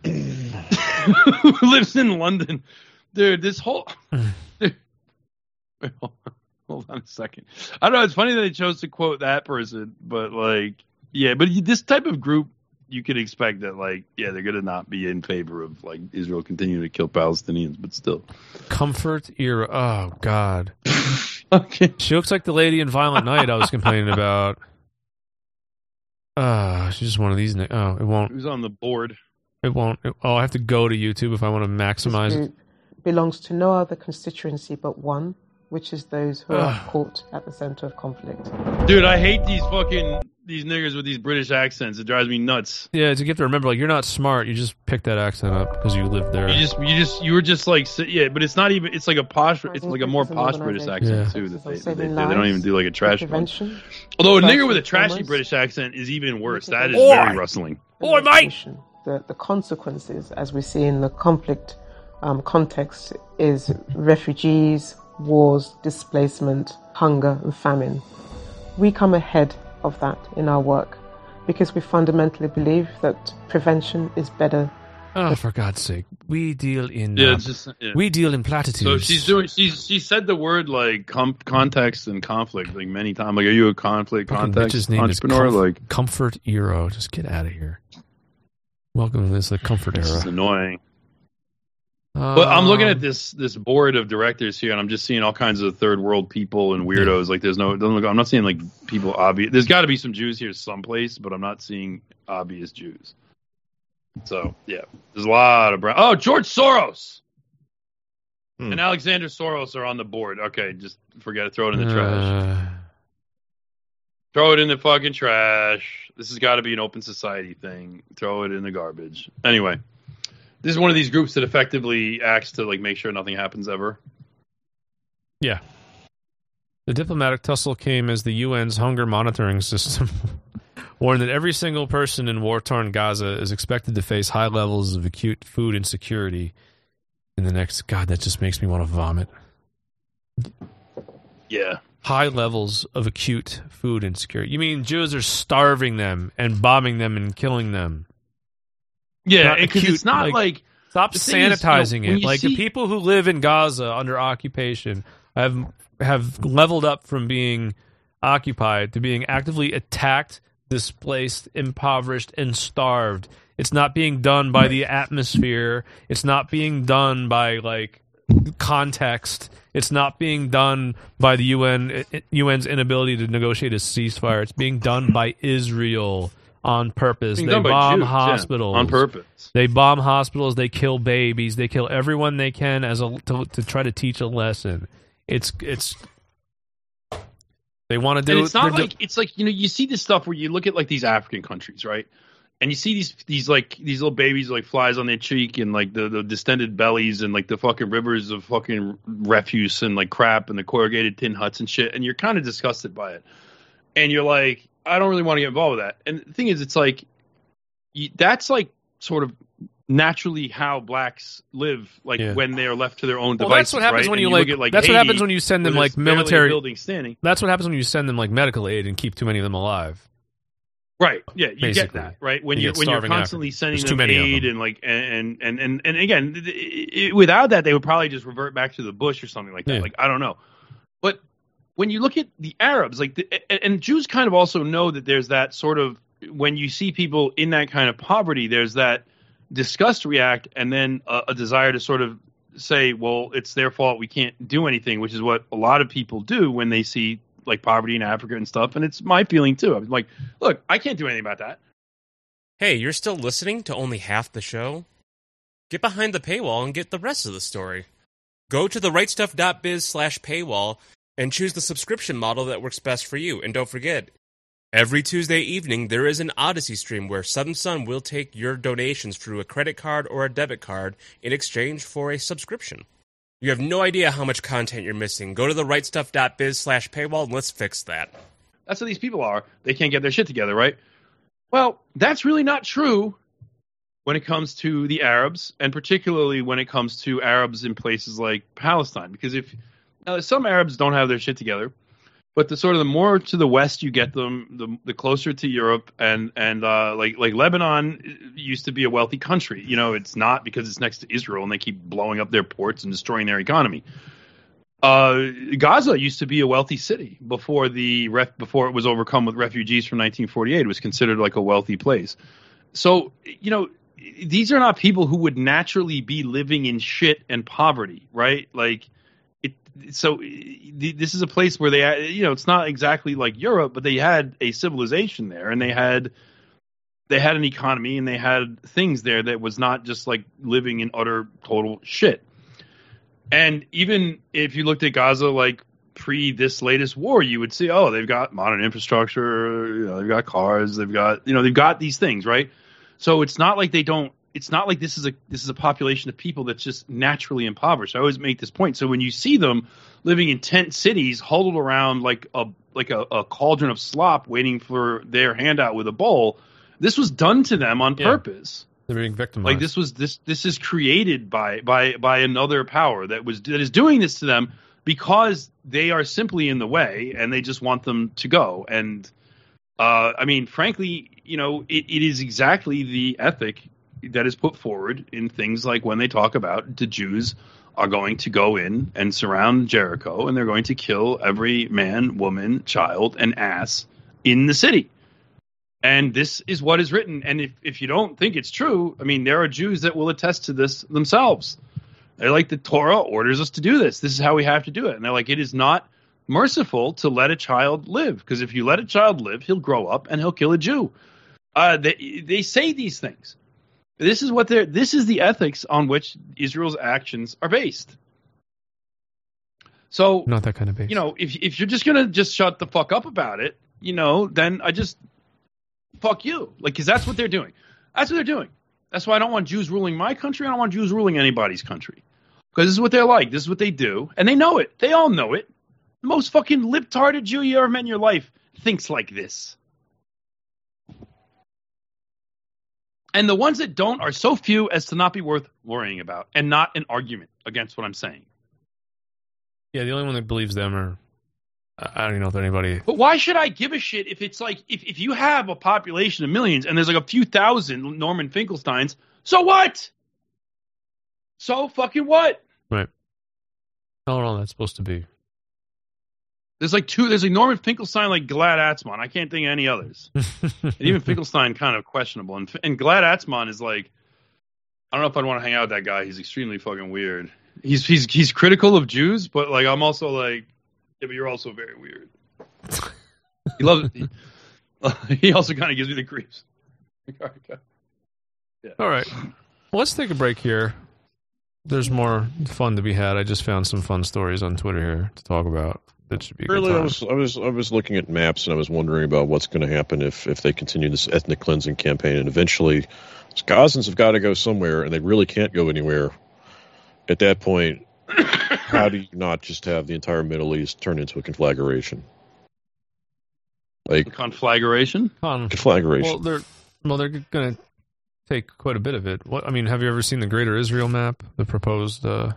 who lives in London. Dude, this whole dude, wait, hold, on, hold on a second. I don't know. It's funny that they chose to quote that person, but like, yeah, but this type of group, you could expect that, like, yeah, they're gonna not be in favor of like Israel continuing to kill Palestinians, but still. Comfort Eero. Oh God. Okay. She looks like the lady in Violent Night I was complaining about. Uh, she's just one of these. Oh, it won't. Who's on the board? It won't. It, oh, I have to go to YouTube if I want to maximize it. Belongs to no other constituency but one, which is those who are caught at the center of conflict. Dude, I hate these fucking these niggers with these British accents. It drives me nuts. Yeah, it's, you have to remember, like, you're not smart. You just picked that accent up because you lived there. You just, you just, you were just like, yeah, but it's not even. It's like a posh. It's like a more posh British accent yeah. too. That they, that they, they don't even do like a trash one. Prevention. Although a nigger with a trashy British accent is even worse. That is Oi! very rustling. Oi, mate! the, the consequences, as we see in the conflict um, context, is refugees, wars, displacement, hunger and famine. We come ahead of that in our work because we fundamentally believe that prevention is better. Oh, for God's sake! We deal in yeah, um, it's just, yeah. we deal in platitudes. So she's doing. She's she said the word like com- context and conflict like many times. Like, are you a conflict Fucking context bitch's name entrepreneur? is comf- like Comfort Euro. Just get out of here. Welcome to this the Comfort this Era. is annoying. Um, But I'm looking at this this board of directors here, and I'm just seeing all kinds of third world people and weirdos. Like, there's no. Doesn't look, I'm not seeing like people obvious. There's got to be some Jews here someplace, but I'm not seeing obvious Jews. So yeah, there's a lot of brown. Oh, George Soros hmm. and Alexander Soros are on the board. Okay, just forget it. Throw it in the uh, trash. Throw it in the fucking trash. This has got to be an open society thing. Throw it in the garbage. Anyway, this is one of these groups that effectively acts to like make sure nothing happens ever. Yeah. The diplomatic tussle came as the U N's hunger monitoring system warned that every single person in war-torn Gaza is expected to face high levels of acute food insecurity in the next... God, that just makes me want to vomit. Yeah. High levels of acute food insecurity. You mean Jews are starving them and bombing them and killing them? Yeah, because it's not like... like stop sanitizing is, you know, it. Like, see, the people who live in Gaza under occupation have have leveled up from being occupied to being actively attacked, displaced, impoverished, and starved. It's not being done by the atmosphere. It's not being done by, like, context. It's not being done by the U N U N's inability to negotiate a ceasefire. It's being done by Israel on purpose. They bomb Jews, hospitals yeah, on purpose. They bomb hospitals. They kill babies. They kill everyone they can as a to, to try to teach a lesson. It's it's. They want to do. And it's not like do, it's like you know you see this stuff where you look at like these African countries, right? And you see these these like these little babies like flies on their cheek and like the, the distended bellies and like the fucking rivers of fucking refuse and like crap and the corrugated tin huts and shit, and you're kind of disgusted by it. And you're like, I don't really want to get involved with that. And the thing is, it's like you, that's like sort of naturally how blacks live, like yeah. when they are left to their own devices. Well, that's what happens right? when and you, you like, at, like. That's Haiti, what happens when you send them like military building standing. That's what happens when you send them like medical aid and keep too many of them alive. Right. Yeah, you Basically. get that. Right. When you you're when you're constantly sending them aid and like and and and and again, it, it, without that, they would probably just revert back to the bush or something like that. Yeah. Like I don't know, but when you look at the Arabs, like the, and Jews kind of also know that there's that sort of when you see people in that kind of poverty, there's that disgust react and then a, a desire to sort of say, well, it's their fault. We can't do anything, which is what a lot of people do when they see like poverty in Africa and stuff. And it's my feeling too. I'm like, look, I can't do anything about that. Hey, you're still listening to only half the show? Get behind the paywall and get the rest of the story. Go to the rightstuff.biz slash paywall and choose the subscription model that works best for you. And don't forget, every Tuesday evening, there is an Odyssey stream where Southern Sun will take your donations through a credit card or a debit card in exchange for a subscription. You have no idea how much content you're missing. Go to the rightstuff.biz slash paywall and let's fix that. That's what these people are. They can't get their shit together, right? Well, that's really not true when it comes to the Arabs, and particularly when it comes to Arabs in places like Palestine. Because if now, some Arabs don't have their shit together, but the sort of the more to the west you get them, the, the closer to Europe, and and uh, like like Lebanon used to be a wealthy country. You know, it's not because it's next to Israel and they keep blowing up their ports and destroying their economy. Uh, Gaza used to be a wealthy city before the ref, before it was overcome with refugees from nineteen forty-eight. It was considered like a wealthy place. So you know, these are not people who would naturally be living in shit and poverty, right? Like. So this is a place where they, you know, it's not exactly like Europe, but they had a civilization there, and they had they had an economy, and they had things there that was not just like living in utter total shit. And even if you looked at Gaza like pre this latest war, you would see, oh, they've got modern infrastructure, you know, they've got cars, they've got, you know, they've got these things, right? So it's not like they don't. It's not like this is a this is a population of people that's just naturally impoverished. I always make this point. So when you see them living in tent cities, huddled around like a like a, a cauldron of slop, waiting for their handout with a bowl, this was done to them on yeah. purpose. They're being victimized. Like this was this this is created by by by another power that was that is doing this to them because they are simply in the way and they just want them to go. And uh, I mean, frankly, you know, it, it is exactly the ethic that is put forward in things like when they talk about the Jews are going to go in and surround Jericho and they're going to kill every man, woman, child, and ass in the city. And this is what is written. And if, if you don't think it's true, I mean, there are Jews that will attest to this themselves. They're like, the Torah orders us to do this. This is how we have to do it. And they're like, it is not merciful to let a child live. Because if you let a child live, he'll grow up and he'll kill a Jew. Uh, they, they say these things. This is what they're, this is the ethics on which Israel's actions are based. So, not that kind of base. You know, if, if you're just going to just shut the fuck up about it, you know, then I just... fuck you. Like, because that's what they're doing. That's what they're doing. That's why I don't want Jews ruling my country. I don't want Jews ruling anybody's country. Because this is what they're like. This is what they do. And they know it. They all know it. The most fucking lip-tarded Jew you ever met in your life thinks like this. And the ones that don't are so few as to not be worth worrying about. And not an argument against what I'm saying. Yeah, the only one that believes them are... I don't even know if anybody... But why should I give a shit if it's like, if, if you have a population of millions and there's like a few thousand Norman Finkelsteins, so what? So fucking what? Right. How long that's supposed to be? There's like two, there's like Norman Finkelstein, like Gilad Atzmon. I can't think of any others. And even Finkelstein kind of questionable. And, and Gilad Atzmon is like, I don't know if I'd want to hang out with that guy. He's extremely fucking weird. He's, he's, he's critical of Jews, but like, I'm also like, yeah, but you're also very weird. He loves it. He, uh, he also kind of gives me the creeps. Yeah. All right. Well, let's take a break here. There's more fun to be had. I just found some fun stories on Twitter here to talk about. That should be a good really. time. I was I was I was looking at maps and I was wondering about what's going to happen if if they continue this ethnic cleansing campaign and eventually Gazans have got to go somewhere and they really can't go anywhere. At that point, how do you not just have the entire Middle East turn into a conflagration? Like conflagration? Con- conflagration. Well, they're well, they're going to take quite a bit of it. What I mean, have you ever seen the Greater Israel map? The proposed. Uh...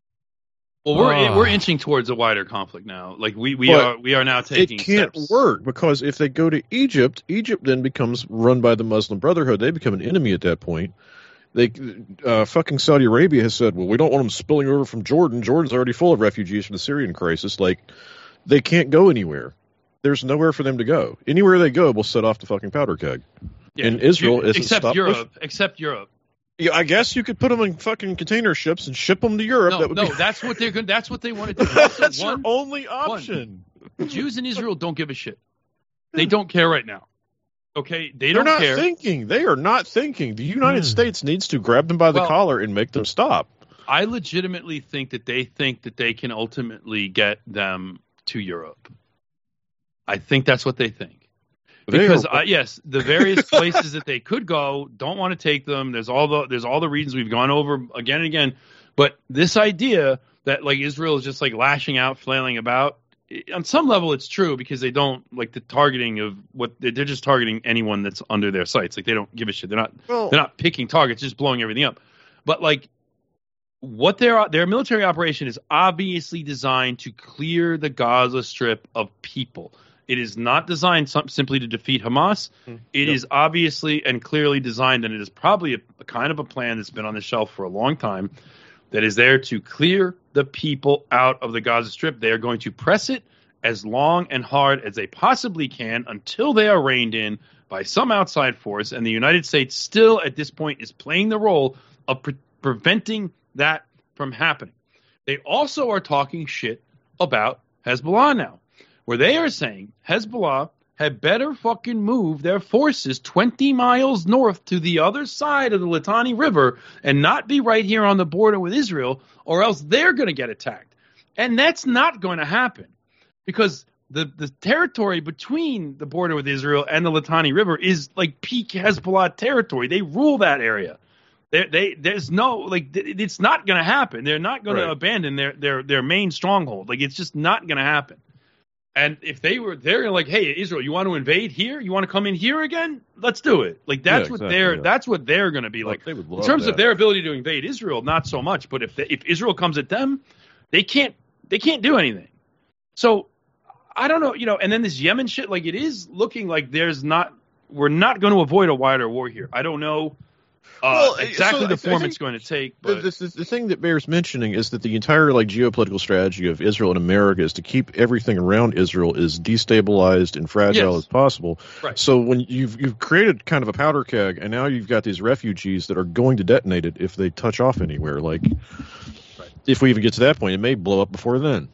Well, we're oh. we're inching towards a wider conflict now. Like we, we are we are now taking. It can't steps. work because if they go to Egypt, Egypt then becomes run by the Muslim Brotherhood. They become an enemy at that point. They uh, fucking Saudi Arabia has said, well, we don't want them spilling over from Jordan. Jordan's already full of refugees from the Syrian crisis. Like, they can't go anywhere. There's nowhere for them to go. Anywhere they go will set off the fucking powder keg. Yeah. And Israel you, isn't except stopped Europe. with, Except Europe. Yeah, I guess you could put them in fucking container ships and ship them to Europe. No, that would no, be... that's what they're going. That's what they want to do. That's that's your one, only option. One. Jews in Israel don't give a shit. They don't care right now. Okay, they They're don't not care. thinking. They are not thinking. The United Hmm. States needs to grab them by the Well, collar and make them stop. I legitimately think that they think that they can ultimately get them to Europe. I think that's what they think. They Because are- uh, yes, the various places that they could go don't want to take them. There's all the there's all the reasons we've gone over again and again. But this idea that like Israel is just like lashing out, flailing about, on some level it's true because they don't like the targeting of what they're just targeting anyone that's under their sights. Like they don't give a shit. They're not Well- they're not picking targets, just blowing everything up. But like what their their military operation is obviously designed to clear the Gaza Strip of people. It is not designed some, simply to defeat Hamas. It Yep. is obviously and clearly designed, and it is probably a, a kind of a plan that's been on the shelf for a long time that is there to clear the people out of the Gaza Strip. They are going to press it as long and hard as they possibly can until they are reined in by some outside force, and the United States still at this point is playing the role of pre- preventing that from happening. They also are talking shit about Hezbollah now, where they are saying Hezbollah had better fucking move their forces twenty miles north to the other side of the Litani River and not be right here on the border with Israel, or else they're going to get attacked. And that's not going to happen because the, the territory between the border with Israel and the Litani River is like peak Hezbollah territory. They rule that area. They, they, there's no, like, it's not going to happen. They're not going Right. to abandon their, their, their main stronghold. Like, it's just not going to happen. And if they were, they're like, hey, Israel, you want to invade here? You want to come in here again? Let's do it. Like that's yeah, what exactly, they're yeah. that's what they're going to be Well, like. they would In love terms that. of their ability to invade Israel, not so much. But if they, if Israel comes at them, they can't they can't do anything. So I don't know, you know. And then this Yemen shit, like it is looking like there's not we're not going to avoid a wider war here. I don't know. Uh, Well, exactly so the I form think it's going to take. The, But this is, the thing that bears mentioning is that the entire like geopolitical strategy of Israel and America is to keep everything around Israel as destabilized and fragile Yes. as possible. Right. So when you've you've created kind of a powder keg, and now you've got these refugees that are going to detonate it if they touch off anywhere. Like, Right. if we even get to that point, it may blow up before then.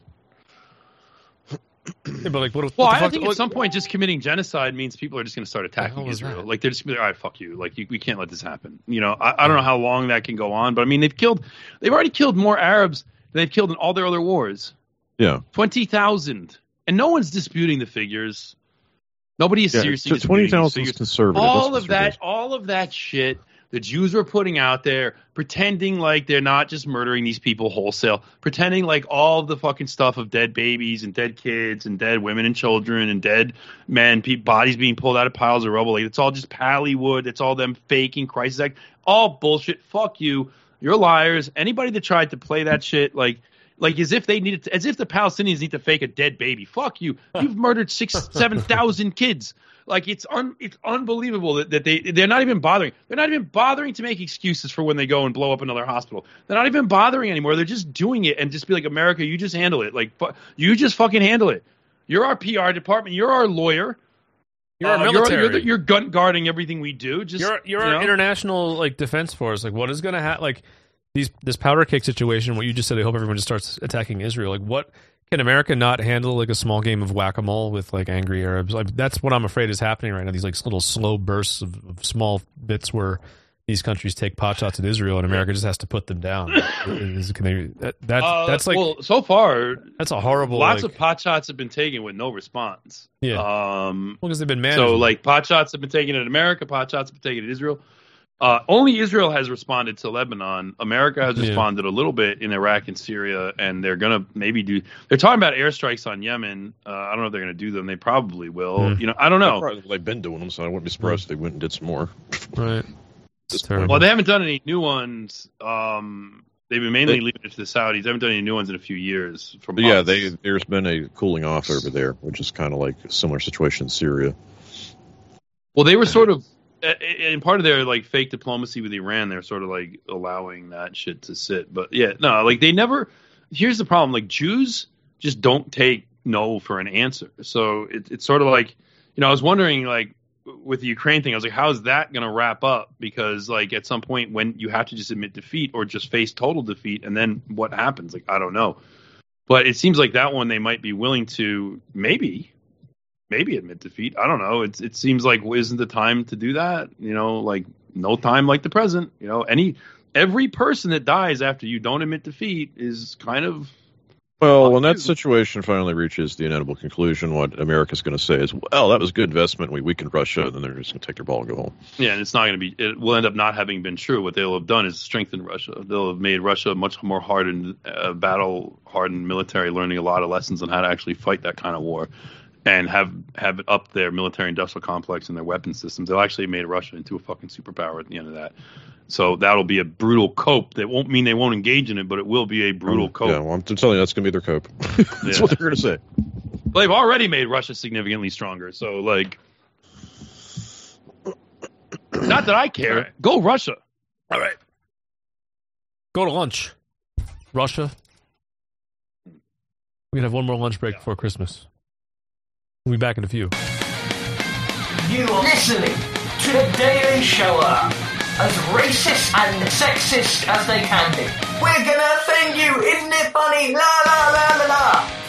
Yeah, but like, what, what well, the I fuck- think what- at some point, just committing genocide means people are just going to start attacking hell is Israel. that? Like they're just going to be like, all right, fuck you. Like you, we can't let this happen. You know, I, I don't know how long that can go on, but I mean, they've killed, they've already killed more Arabs than they've killed in all their other wars. Yeah. Twenty thousand, and no one's disputing the figures. Nobody is Yeah, seriously t- disputing these 20,000 is figures. conservative. All That's of that, conservative. all of that shit. The Jews were putting out there, pretending like they're not just murdering these people wholesale, pretending like all the fucking stuff of dead babies and dead kids and dead women and children and dead men, pe- bodies being pulled out of piles of rubble. Like, it's all just Pallywood. It's all them faking Crisis Act. All bullshit. Fuck you. You're liars. Anybody that tried to play that shit, like, like as if they needed, to, as if the Palestinians need to fake a dead baby. Fuck you. You've murdered six, seven thousand kids. Like it's un, it's unbelievable that, that they they're not even bothering. They're not even bothering to make excuses for when they go and blow up another hospital. They're not even bothering anymore. They're just doing it and just be like, America, you just handle it. Like fu- you just fucking handle it. You're our P R department. You're our lawyer. You're our Uh, military. You're, you're, the, you're gun guarding everything we do. Just You're you're you our know? international like defense force. Like, what is going to happen? Like these this powder cake situation. What you just said. I hope everyone just starts attacking Israel. Like, what can America not handle? Like a small game of whack a mole with like angry Arabs. Like that's what I'm afraid is happening right now. These like little slow bursts of, of small bits where these countries take pot shots at Israel, and America just has to put them down. Is- can they, that, that Uh, that's like well, so far, that's a horrible. lots like, of pot shots have been taken with no response. Yeah. Um, well, because they've been managed. So, like, pot shots have been taken at America, pot shots have been taken at Israel. Uh, only Israel has responded to Lebanon. America has Yeah. responded a little bit in Iraq and Syria, and they're going to maybe do. They're talking about airstrikes on Yemen. Uh, I don't know if they're going to do them. They probably will. Mm. You know, I don't know. Probably- They've been doing them, so I wouldn't be surprised if they went and did some more. right. It's terrible. Well, they haven't done any new ones. Um, they've been mainly leaving it to the Saudis. They haven't done any new ones in a few years. From But yeah, us. they, there's been a cooling off over there, which is kind of like a similar situation in Syria. Well, they were sort of, in part of their like fake diplomacy with Iran, they're sort of like allowing that shit to sit. But yeah, no, like they never. Here's the problem: like Jews just don't take no for an answer. So it, it's sort of like, you know, I was wondering like with the Ukraine thing, I was like, how is that going to wrap up? Because like at some point when you have to just admit defeat or just face total defeat, and then what happens? Like I don't know. But it seems like that one they might be willing to maybe. Maybe admit defeat. I don't know. It's it seems like isn't the time to do that? You know, like no time like the present. You know, any every person that dies after you don't admit defeat is kind of Well, when that situation finally reaches the inevitable conclusion, what America's going to say is, well, that was a good investment. We weakened Russia, and then they're just going to take their ball and go home. yeah, and it's not going to be. It will end up not having been true. What they'll have done is strengthen Russia. They'll have made Russia much more hardened, uh, battle hardened military, learning a lot of lessons on how to actually fight that kind of war. And have have it up their military industrial complex and their weapon systems. They'll actually made Russia into a fucking superpower at the end of that. So that'll be a brutal cope. That won't mean they won't engage in it, but it will be a brutal Um, cope. Yeah, well, I'm telling you, that's going to be their cope. That's Yeah. what they're going to say. Well, they've already made Russia significantly stronger. So, like, not that I care. Right. Go Russia. All right. Go to lunch. Russia. We're going to have one more lunch break before Christmas. We'll be back in a few. You are listening to The Daily Shower, as racist and sexist as they can be. We're gonna offend you, isn't it funny? La la la la la.